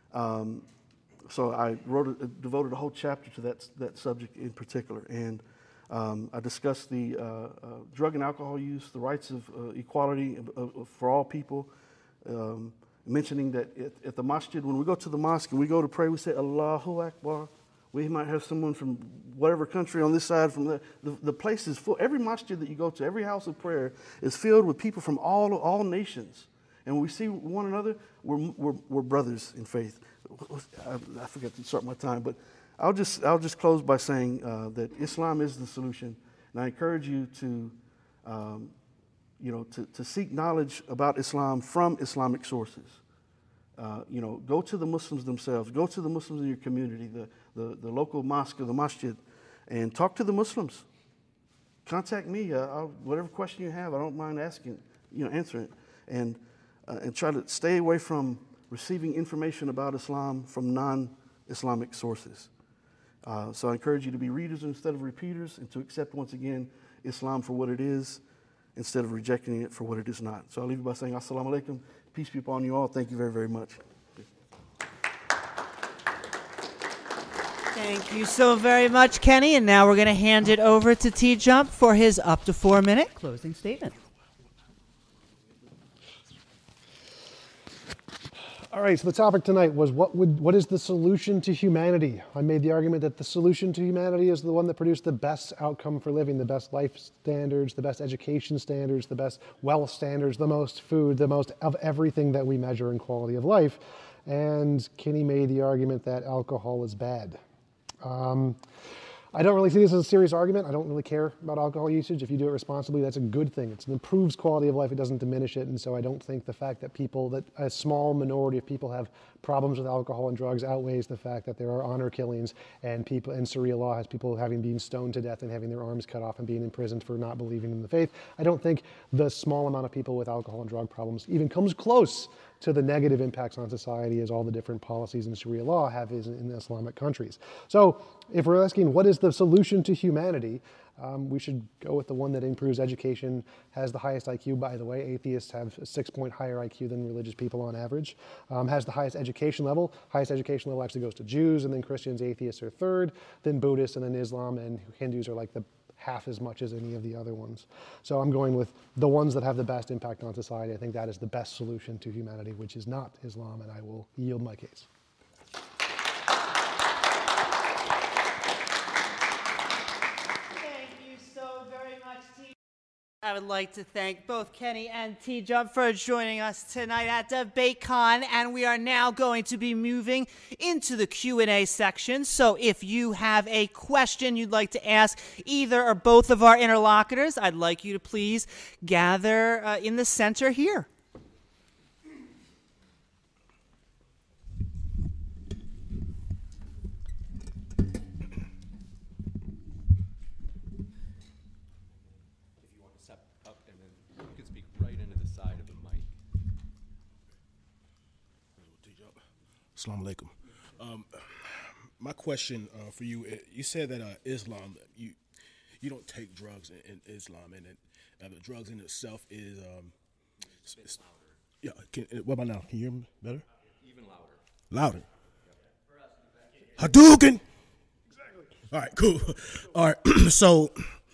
so I devoted a whole chapter to that subject in particular. And I discussed the drug and alcohol use, the rights of equality for all people, mentioning that at the masjid, when we go to the mosque and we go to pray, we say, Allahu Akbar. We might have someone from whatever country on this side, from the place is full. Every masjid that you go to, every house of prayer is filled with people from all nations. And when we see one another, we're brothers in faith. I forgot to start my time, but I'll just close by saying that Islam is the solution, and I encourage you to seek knowledge about Islam from Islamic sources. Go to the Muslims themselves. Go to the Muslims in your community, the local mosque or the masjid, and talk to the Muslims. Contact me. Whatever question you have, I don't mind answering it, and try to stay away from receiving information about Islam from non-Islamic sources. So I encourage you to be readers instead of repeaters, and to accept once again Islam for what it is instead of rejecting it for what it is not. So I'll leave you by saying Assalamu alaikum. Peace be upon you all. Thank you very, very much. Thank you so very much, Kenny. And now we're going to hand it over to T-Jump for his up to 4-minute closing statement. All right, so the topic tonight was what is the solution to humanity? I made the argument that the solution to humanity is the one that produced the best outcome for living, the best life standards, the best education standards, the best wealth standards, the most food, the most of everything that we measure in quality of life. And Kenny made the argument that alcohol is bad. I don't really see this as a serious argument. I don't really care about alcohol usage. If you do it responsibly, that's a good thing. It improves quality of life. It doesn't diminish it. And so I don't think the fact that a small minority of people have problems with alcohol and drugs outweighs the fact that there are honor killings and Sharia law has people having been stoned to death and having their arms cut off and being imprisoned for not believing in the faith. I don't think the small amount of people with alcohol and drug problems even comes close to the negative impacts on society as all the different policies in Sharia law have in the Islamic countries. So if we're asking what is the solution to humanity, we should go with the one that improves education, has the highest IQ, by the way. Atheists have a 6-point higher IQ than religious people on average, has the highest education level. Highest education level actually goes to Jews, and then Christians, atheists are third, then Buddhists, and then Islam, and Hindus are like the half as much as any of the other ones. So I'm going with the ones that have the best impact on society. I think that is the best solution to humanity, which is not Islam, and I will yield my case. Thank you so very much, T. I would like to thank both Kenny and T-Jump for joining us tonight at DebateCon, and we are now going to be moving into the Q&A section. So if you have a question you'd like to ask either or both of our interlocutors, I'd like you to please gather in the center here. Assalamu alaikum. My question for you, you said that Islam, you don't take drugs in Islam, and the drugs in itself is... yeah. What about now? Can you hear me better? Even louder. Louder. Hadouken! Exactly. All right, cool. All right, so...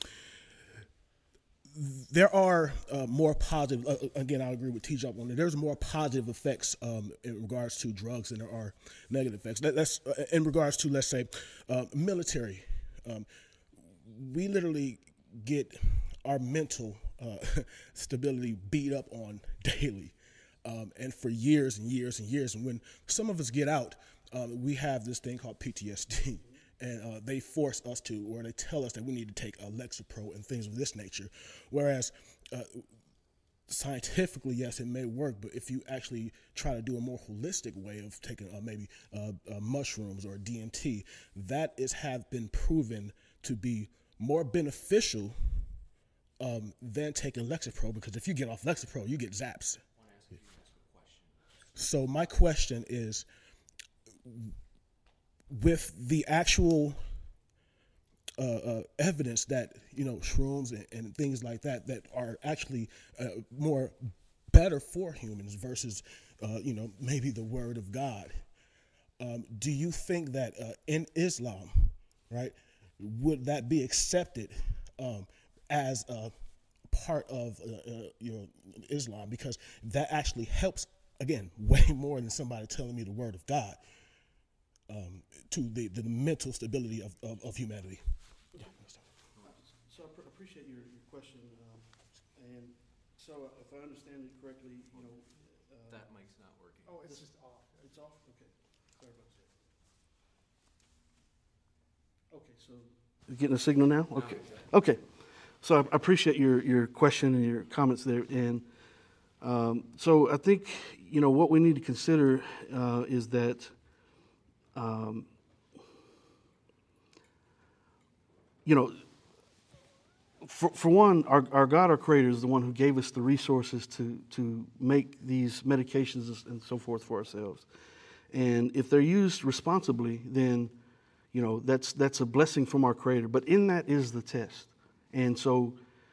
There are more positive, again, I agree with T-Jump on it. There's more positive effects in regards to drugs than there are negative effects. Let's in regards to, let's say, military. We literally get our mental stability beat up on daily, and for years and years and years. And when some of us get out, we have this thing called PTSD. And they force us to, or they tell us that we need to take Lexapro and things of this nature. Whereas scientifically, yes, it may work, but if you actually try to do a more holistic way of taking maybe mushrooms or DMT, that have been proven to be more beneficial than taking Lexapro, because if you get off Lexapro, you get zaps. So my question is, with the actual evidence that, shrooms and things like that are actually more better for humans versus, maybe the word of God, do you think that in Islam, right, would that be accepted as a part of Islam? Because that actually helps, again, way more than somebody telling me the word of God, to the mental stability of humanity. So I appreciate your question, and so if I understand it correctly, that mic's not working. Oh, it's just off. It's off? Okay. Sorry about that. Okay, so you're getting a signal now? Okay. Okay. So I appreciate your question and your comments there, and so I think, what we need to consider is that for one, our God, our Creator, is the one who gave us the resources to make these medications and so forth for ourselves. And if they're used responsibly, then, that's a blessing from our Creator. But in that is the test. And so,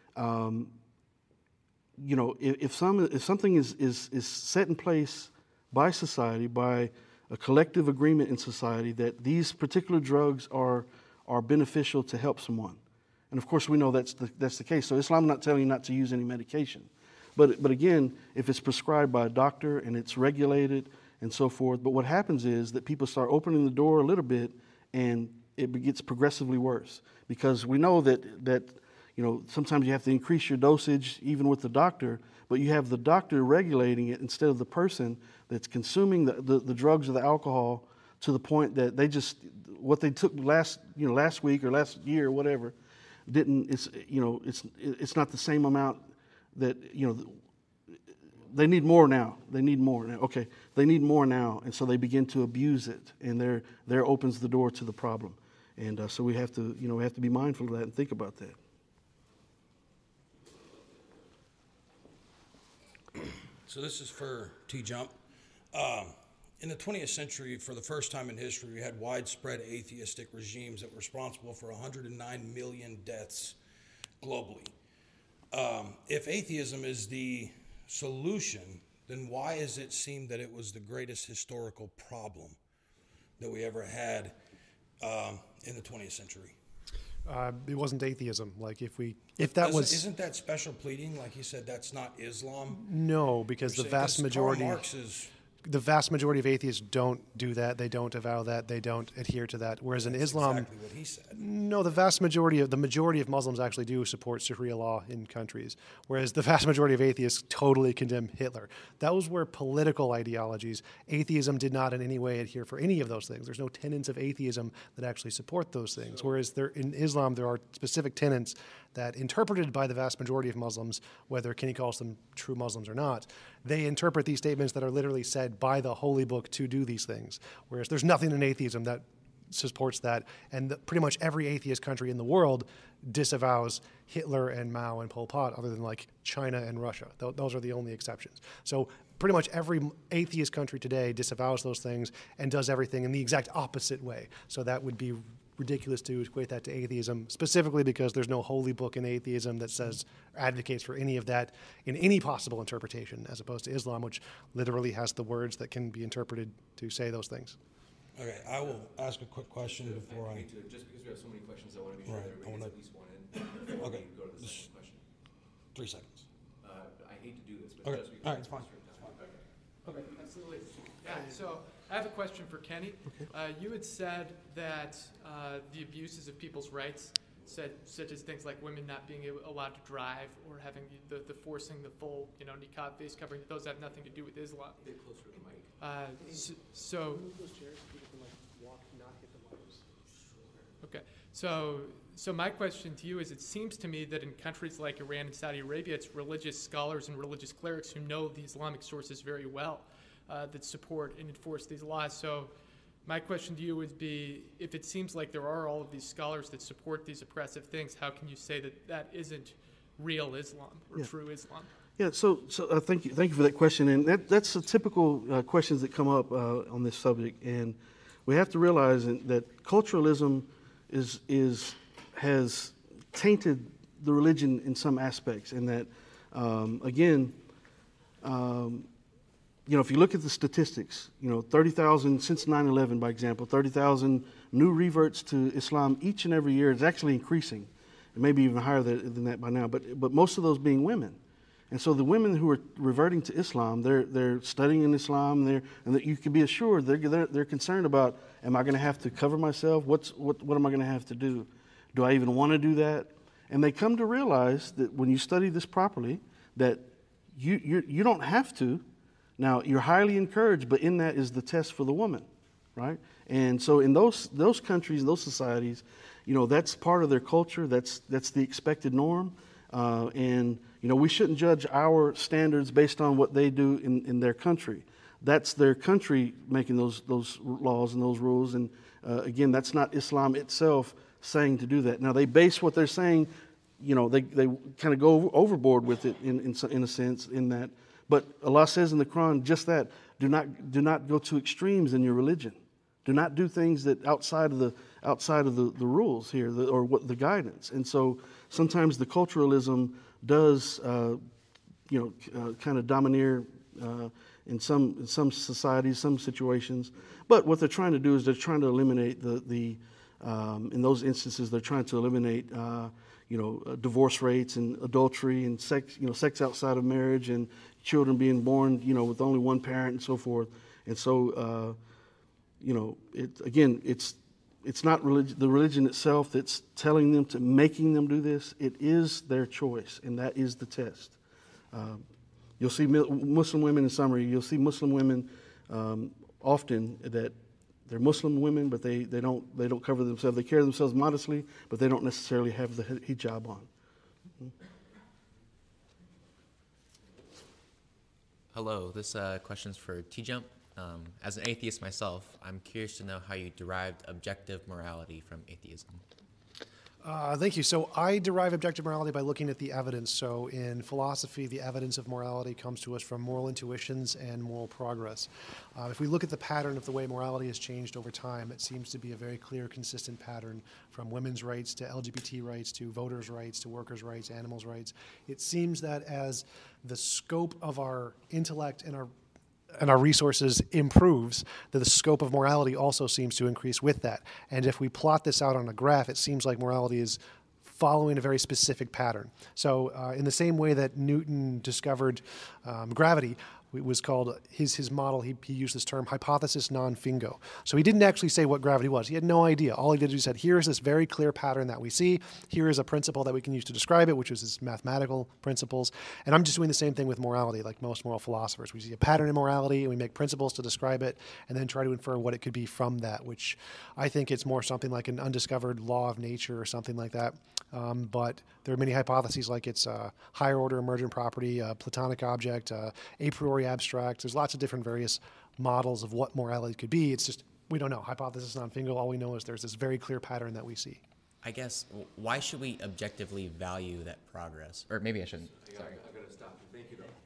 if something is set in place by society, by a collective agreement in society, that these particular drugs are beneficial to help someone. And of course, we know that's the case. So Islam is not telling you not to use any medication. But again, if it's prescribed by a doctor and it's regulated and so forth, but what happens is that people start opening the door a little bit, and it gets progressively worse. Because we know that sometimes you have to increase your dosage even with the doctor, but you have the doctor regulating it instead of the person that's consuming the drugs or the alcohol, to the point that what they took last week or last year or whatever, it's not the same amount that, they need more now. They need more now. Okay, they need more now, and so they begin to abuse it, and there opens the door to the problem. And so we have to be mindful of that and think about that. So this is for T-Jump. In the 20th century, for the first time in history, we had widespread atheistic regimes that were responsible for 109 million deaths globally. If atheism is the solution, then why does it seem that it was the greatest historical problem that we ever had in the 20th century? It wasn't atheism. Like Isn't that special pleading? Like you said, that's not Islam? No, because the vast majority... Karl Marx is... The vast majority of atheists don't do that. They don't avow that. They don't adhere to that. Whereas in Islam, exactly what he said. No, the majority of Muslims actually do support Sharia law in countries. Whereas the vast majority of atheists totally condemn Hitler. Those were political ideologies. Atheism did not in any way adhere for any of those things. There's no tenets of atheism that actually support those things. Whereas in Islam, there are specific tenets that, interpreted by the vast majority of Muslims, whether Kenny calls them true Muslims or not, they interpret these statements that are literally said by the Holy Book to do these things. Whereas there's nothing in atheism that supports that. And pretty much every atheist country in the world disavows Hitler and Mao and Pol Pot, other than like China and Russia. Those are the only exceptions. So pretty much every atheist country today disavows those things and does everything in the exact opposite way. So that would be ridiculous to equate that to atheism, specifically because there's no holy book in atheism that says, advocates for any of that in any possible interpretation, as opposed to Islam, which literally has the words that can be interpreted to say those things. Okay, I will ask a quick question before I... Just because we have so many questions, I want to be sure that everybody gets at least one in. Okay. Go to the second question. 3 seconds. I hate to do this, but Okay. just because... All right, it's fine. Okay, absolutely. Yeah, so I have a question for Kenny. You had said that the abuses of people's rights, such as things like women not being allowed to drive or having the forcing the full, niqab face covering, those have nothing to do with Islam. A bit closer to the mic. So Move those chairs so people can walk, not hit the wires. okay, So my question to you is, it seems to me that in countries like Iran and Saudi Arabia, it's religious scholars and religious clerics who know the Islamic sources very well that support and enforce these laws. So my question to you would be, if it seems like there are all of these scholars that support these oppressive things, how can you say that that isn't real Islam or true Islam? Yeah, so thank you for that question, and that's the typical questions that come up on this subject, and we have to realize that culturalism has tainted the religion in some aspects, and that if you look at the statistics, 30,000 since 9/11, by example, 30,000 new reverts to Islam each and every year. Is actually increasing, and maybe even higher than that by now. But most of those being women. And so the women who are reverting to Islam, they're studying in Islam, and that you can be assured they're concerned about, am I going to have to cover myself? What am I going to have to do? Do I even want to do that? And they come to realize that when you study this properly, that you don't have to. Now, you're highly encouraged, but in that is the test for the woman, right? And so in those countries, those societies, that's part of their culture. That's the expected norm. And we shouldn't judge our standards based on what they do in their country. That's their country making those laws and those rules. And again, that's not Islam itself saying to do that. Now, they base what they're saying, they kind of go overboard with it in a sense in that. But Allah says in the Quran just that: do not go to extremes in your religion. Do not do things that outside of the rules here, or what the guidance. And so sometimes the culturalism does, kind of domineer in some societies, some situations. But what they're trying to do is they're trying to eliminate in those instances they're trying to eliminate divorce rates and adultery and sex outside of marriage and children being born with only one parent and so forth. And so it's not the religion itself that's telling them making them do this. It is their choice, and that is the test. You'll see Muslim women, in summary, you'll see Muslim women often that they're Muslim women, but they don't cover themselves. They carry themselves modestly, but they don't necessarily have the hijab on. Hello, this question's for T-Jump. As an atheist myself, I'm curious to know how you derived objective morality from atheism. Thank you. So I derive objective morality by looking at the evidence. So in philosophy, the evidence of morality comes to us from moral intuitions and moral progress. If we look at the pattern of the way morality has changed over time, it seems to be a very clear, consistent pattern from women's rights to LGBT rights to voters' rights to workers' rights, animals' rights. It seems that as the scope of our intellect and our resources improves, that the scope of morality also seems to increase with that. And if we plot this out on a graph, it seems like morality is following a very specific pattern. So in the same way that Newton discovered gravity, it was called his model, he used this term hypothesis non fingo. So he didn't actually say what gravity was. He had no idea. All he did was he said, here's this very clear pattern that we see. Here is a principle that we can use to describe it, which is his mathematical principles. And I'm just doing the same thing with morality, like most moral philosophers. We see a pattern in morality, and we make principles to describe it, and then try to infer what it could be from that, which I think it's more something like an undiscovered law of nature or something like that. But there are many hypotheses, like it's a higher order emergent property, a Platonic object, a priori abstract. There's lots of different various models of what morality could be. It's just, we don't know. Hypothesis non fingo, all we know is there's this very clear pattern that we see. I guess, why should we objectively value that progress? Or maybe I shouldn't. Sorry. I got to stop you. Thank you, though.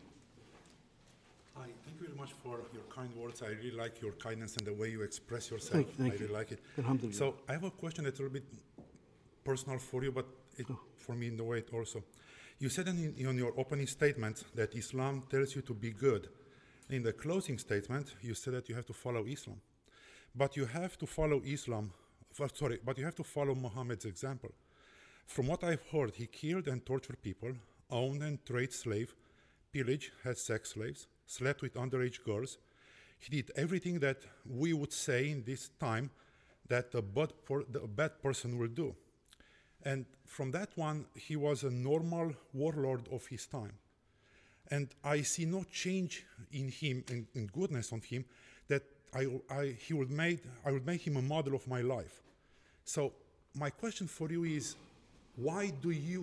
Thank you very much for your kind words. I really like your kindness and the way you express yourself. Thank I really you. like it. Alhamdulillah. So I have a question that's a little bit personal for you, but for me in the way it also. You said in your opening statement that Islam tells you to be good. In the closing statement, you said that you have to follow Islam. But you have to follow but you have to follow Muhammad's example. From what I've heard, he killed and tortured people, owned and traded slaves, pillaged, had sex slaves, slept with underage girls. He did everything that we would say in this time that a bad person will do. And from that one, he was a normal warlord of his time. And I see no change in him, in goodness on him, that I would make him a model of my life. So my question for you is, why do you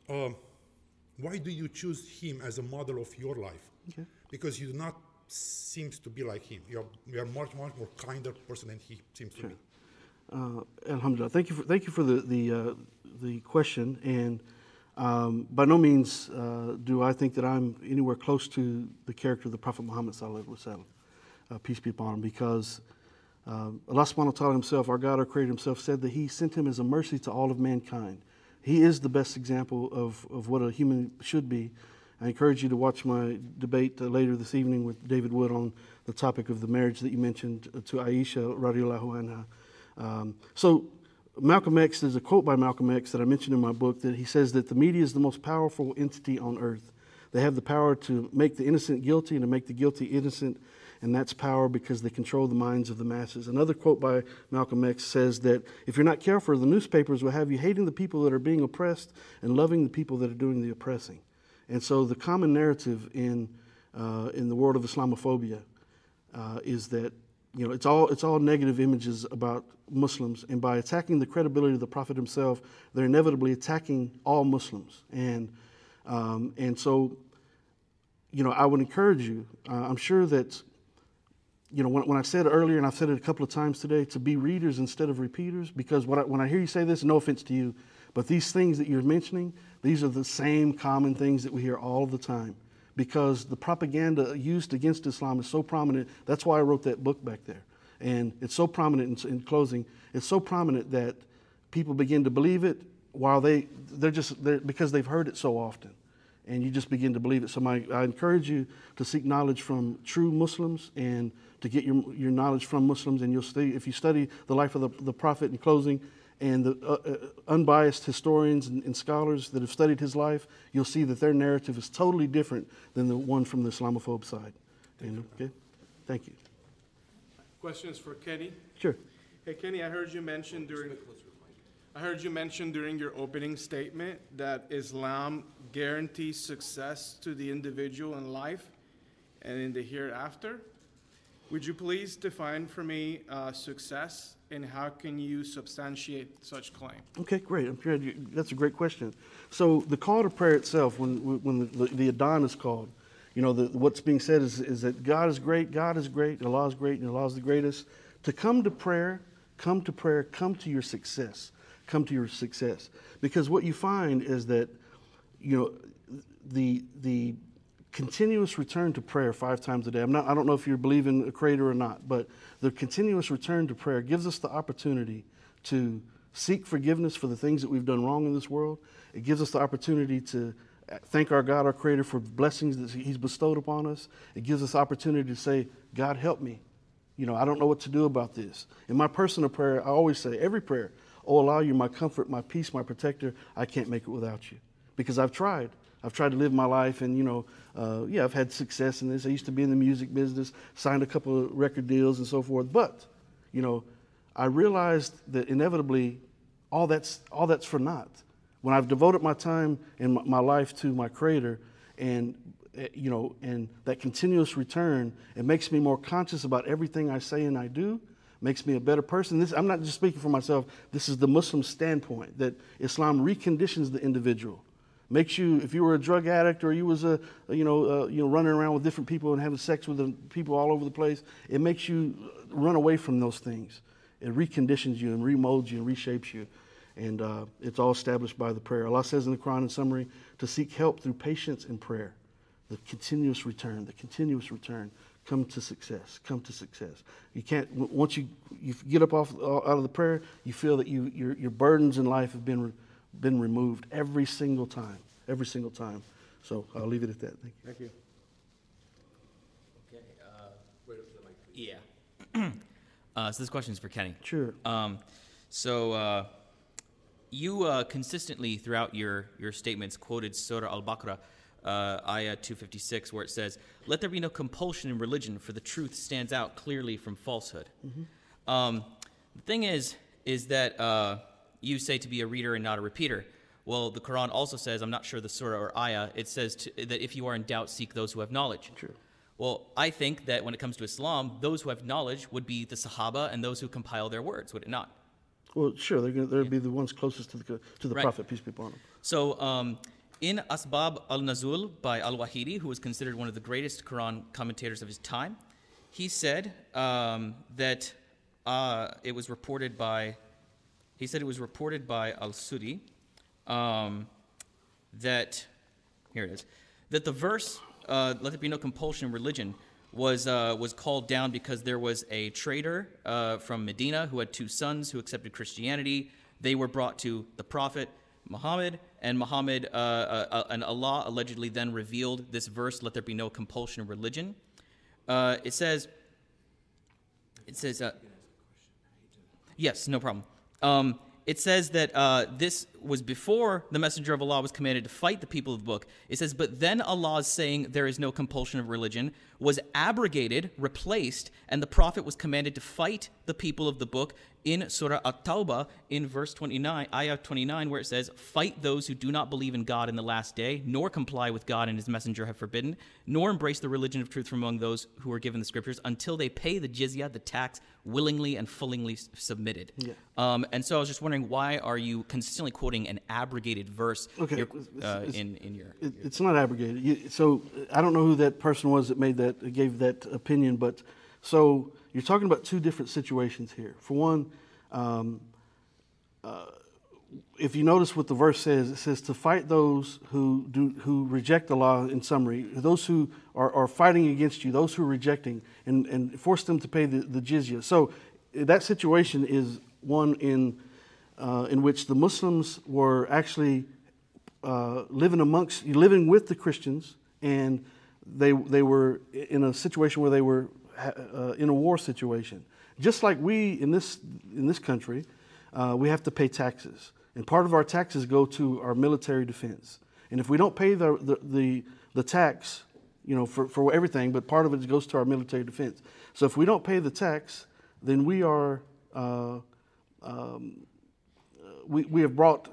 choose him as a model of your life? Okay. Because you do not seems to be like him. You are much more kinder person than he seems to be. Alhamdulillah. Thank you for the question. And by no means do I think that I'm anywhere close to the character of the Prophet Muhammad sallallahu alaihi wasallam, peace be upon him, because Allah subhanahu wa ta'ala himself, our God, our creator himself, said that he sent him as a mercy to all of mankind. He is the best example of what a human should be. I encourage you to watch my debate later this evening with David Wood on the topic of the marriage that you mentioned to Aisha radiallahu anha. So Malcolm X, there's a quote by Malcolm X that I mentioned in my book that he says that the media is the most powerful entity on earth. They have the power to make the innocent guilty and to make the guilty innocent, and that's power because they control the minds of the masses. Another quote by Malcolm X says that if you're not careful, the newspapers will have you hating the people that are being oppressed and loving the people that are doing the oppressing. And so the common narrative in the world of Islamophobia is that, you know, it's all negative images about Muslims, and by attacking the credibility of the Prophet himself, they're inevitably attacking all Muslims. And so, you know, I would encourage you. I'm sure that, you know, when I said earlier, and I've said it a couple of times today, to be readers instead of repeaters, because when I hear you say this, no offense to you, but these things that you're mentioning, these are the same common things that we hear all the time, because the propaganda used against Islam is so prominent. That's why I wrote that book back there. And it's so prominent in closing. It's so prominent that people begin to believe it while they're because they've heard it so often. And you just begin to believe it. So I encourage you to seek knowledge from true Muslims and to get your knowledge from Muslims. And if you study the life of the Prophet in closing, and the unbiased historians and scholars that have studied his life, you'll see that their narrative is totally different than the one from the Islamophobe side. Okay? Thank you. Questions for Kenny? Sure. Hey, Kenny, I heard you mention during your opening statement that Islam guarantees success to the individual in life and in the hereafter. Would you please define for me success, and how can you substantiate such claim? Okay, great. That's a great question. So the call to prayer itself, when the Adhan is called, you know, what's being said is that God is great, Allah is great, and Allah is the greatest. To come to prayer, come to your success. Come to your success. Because what you find is that, you know, the continuous return to prayer 5 times a day. I don't know if you believe in a creator or not, but the continuous return to prayer gives us the opportunity to seek forgiveness for the things that we've done wrong in this world. It gives us the opportunity to thank our God, our creator, for blessings that he's bestowed upon us. It gives us the opportunity to say, God, help me. You know, I don't know what to do about this. In my personal prayer, I always say, every prayer, oh Allah, you're my comfort, my peace, my protector. I can't make it without you. Because I've tried. I've tried to live my life, and, you know, I've had success in this. I used to be in the music business, signed a couple of record deals and so forth. But, you know, I realized that inevitably all that's for naught. When I've devoted my time and my life to my Creator, and, you know, and that continuous return, it makes me more conscious about everything I say and I do, makes me a better person. I'm not just speaking for myself. This is the Muslim standpoint, that Islam reconditions the individual. Makes you, if you were a drug addict or you was running around with different people and having sex with people all over the place, it makes you run away from those things. It reconditions you and remolds you and reshapes you. And it's all established by the prayer. Allah says in the Quran in summary, to seek help through patience and prayer. The continuous return. Come to success. You can't, once you get up out of the prayer, you feel that your burdens in life have been removed every single time. So I'll leave it at that. Thank you. Okay. Wait up for the mic. Yeah. So this question is for Kenny. Sure. You consistently throughout your statements quoted Surah Al-Baqarah, Ayah 256, where it says, "Let there be no compulsion in religion, for the truth stands out clearly from falsehood." Mm-hmm. The thing is that you say to be a reader and not a repeater. Well, the Quran also says, I'm not sure the surah or ayah, it says that if you are in doubt, seek those who have knowledge. True. Well, I think that when it comes to Islam, those who have knowledge would be the Sahaba and those who compile their words, would it not? Well, sure, they'll be the ones closest to the Right. Prophet, peace be upon him. So, in Asbab al-Nazul by al-Wahidi, who was considered one of the greatest Quran commentators of his time, he said that it was reported by al-Sudi that, here it is, that the verse, let there be no compulsion in religion, was called down because there was a trader from Medina who had two sons who accepted Christianity. They were brought to the Prophet Muhammad, and Muhammad and Allah allegedly then revealed this verse, let there be no compulsion in religion. It says, yes, no problem. It says that this was before the Messenger of Allah was commanded to fight the people of the book. It says, but then Allah's saying there is no compulsion of religion was abrogated, replaced, and the Prophet was commanded to fight the people of the book in Surah At-Tawbah in verse 29, ayah 29, where it says, fight those who do not believe in God in the last day, nor comply with God and his messenger have forbidden, nor embrace the religion of truth from among those who are given the scriptures until they pay the jizya, the tax, willingly and fullingly submitted. Yeah. And so I was just wondering, why are you consistently quoting an abrogated verse Okay. in your... It's not abrogated. So I don't know who that person was that gave that opinion, but so you're talking about two different situations here. For one, if you notice what the verse says, it says to fight those who reject the law. In summary, those who are fighting against you, those who are rejecting, and force them to pay the jizya. So that situation is one in which the Muslims were actually living with the Christians, and they were in a situation where they were in a war situation. Just like we in this country, we have to pay taxes, and part of our taxes go to our military defense. And if we don't pay the tax, for everything, but part of it goes to our military defense. So if we don't pay the tax, then we are we have brought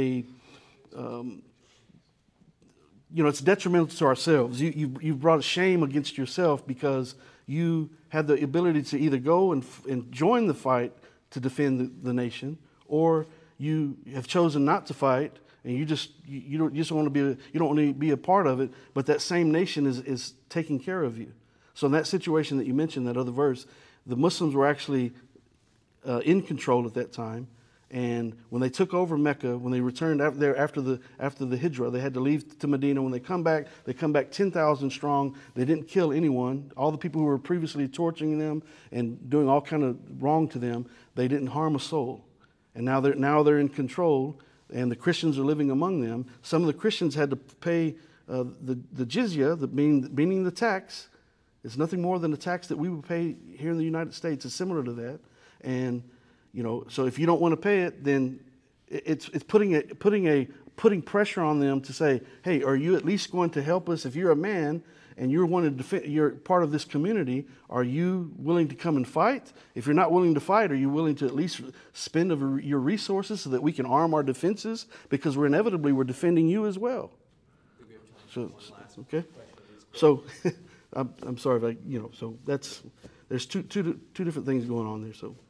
it's detrimental to ourselves. You've brought a shame against yourself because you had the ability to either go and join the fight to defend the nation, or you have chosen not to fight, and you don't want to be a part of it. But that same nation is taking care of you. So in that situation that you mentioned, that other verse, the Muslims were actually in control at that time. And when they took over Mecca, when they returned after the Hijrah, they had to leave to Medina. When they come back 10,000 strong. They didn't kill anyone. All the people who were previously torturing them and doing all kind of wrong to them, they didn't harm a soul. And now they're in control, and the Christians are living among them. Some of the Christians had to pay the jizya, meaning the tax. It's nothing more than the tax that we would pay here in the United States. It's similar to that, and so if you don't want to pay it, then it's putting pressure on them to say, hey, are you at least going to help us? If you're a man and you're part of this community, are you willing to come and fight? If you're not willing to fight, are you willing to at least spend of your resources so that we can arm our defenses? Because we're defending you as well. So, okay. So, I'm sorry if so there's two different things going on there. So.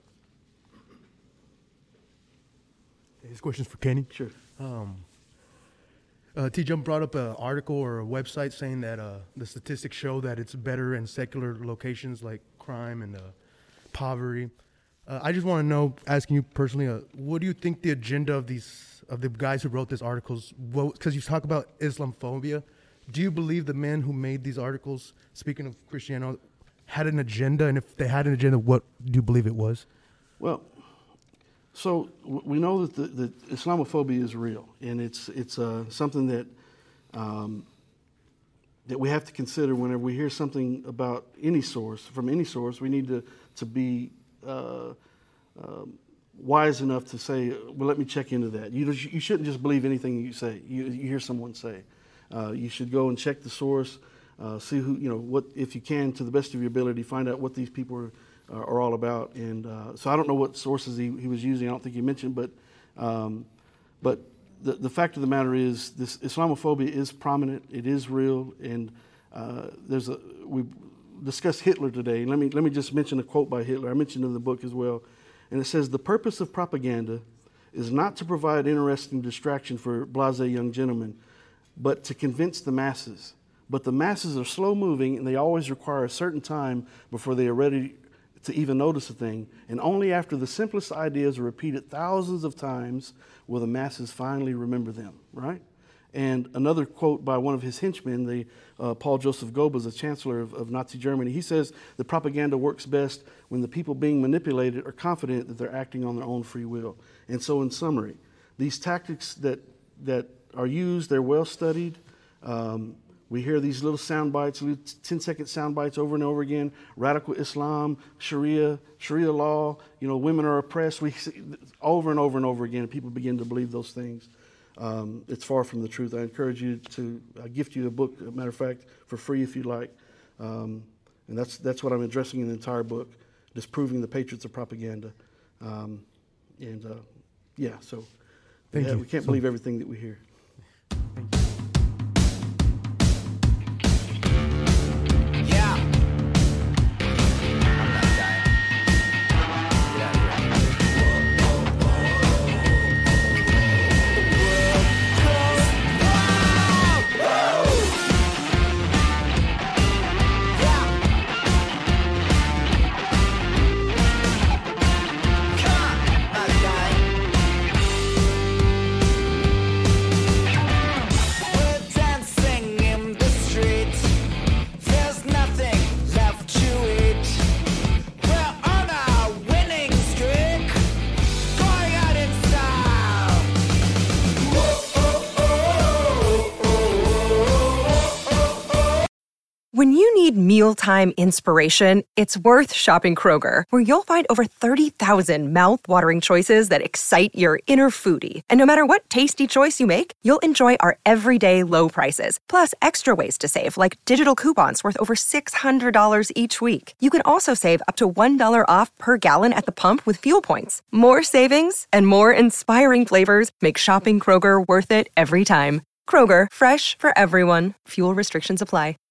This question's for Kenny. Sure. T-Jump brought up an article or a website saying that the statistics show that it's better in secular locations like crime and poverty. I just want to know, asking you personally, what do you think the agenda of the guys who wrote these articles? Because you talk about Islamophobia. Do you believe the men who made these articles, speaking of Christianity, had an agenda? And if they had an agenda, what do you believe it was? Well, so we know that the Islamophobia is real, and it's something that we have to consider whenever we hear something about any source. From any source, we need to be wise enough to say, well, let me check into that. You shouldn't just believe anything you say. You hear someone say. You should go and check the source, see who what, if you can, to the best of your ability, find out what these people are all about. And so I don't know what sources he was using. I don't think he mentioned, but the fact of the matter is, this Islamophobia is prominent. It is real, and we discussed Hitler today. Let me just mention a quote by Hitler. I mentioned in the book as well. And it says, the purpose of propaganda is not to provide interesting distraction for blasé young gentlemen, but to convince the masses. But the masses are slow moving, and they always require a certain time before they are ready to even notice a thing. And only after the simplest ideas are repeated thousands of times will the masses finally remember them, right? And another quote by one of his henchmen, Paul Joseph Goebbels, the chancellor of Nazi Germany, he says, the propaganda works best when the people being manipulated are confident that they're acting on their own free will. And so in summary, these tactics that are used, they're well studied. We hear these little sound bites, 10-second sound bites over and over again. Radical Islam, Sharia law, women are oppressed. We see over and over and over again, and people begin to believe those things. It's far from the truth. I encourage you to gift you a book, as a matter of fact, for free if you like. And that's what I'm addressing in the entire book, disproving the patriots of propaganda. So Thank you. We can't believe everything that we hear. When you need mealtime inspiration, it's worth shopping Kroger, where you'll find over 30,000 mouth-watering choices that excite your inner foodie. And no matter what tasty choice you make, you'll enjoy our everyday low prices, plus extra ways to save, like digital coupons worth over $600 each week. You can also save up to $1 off per gallon at the pump with fuel points. More savings and more inspiring flavors make shopping Kroger worth it every time. Kroger, fresh for everyone. Fuel restrictions apply.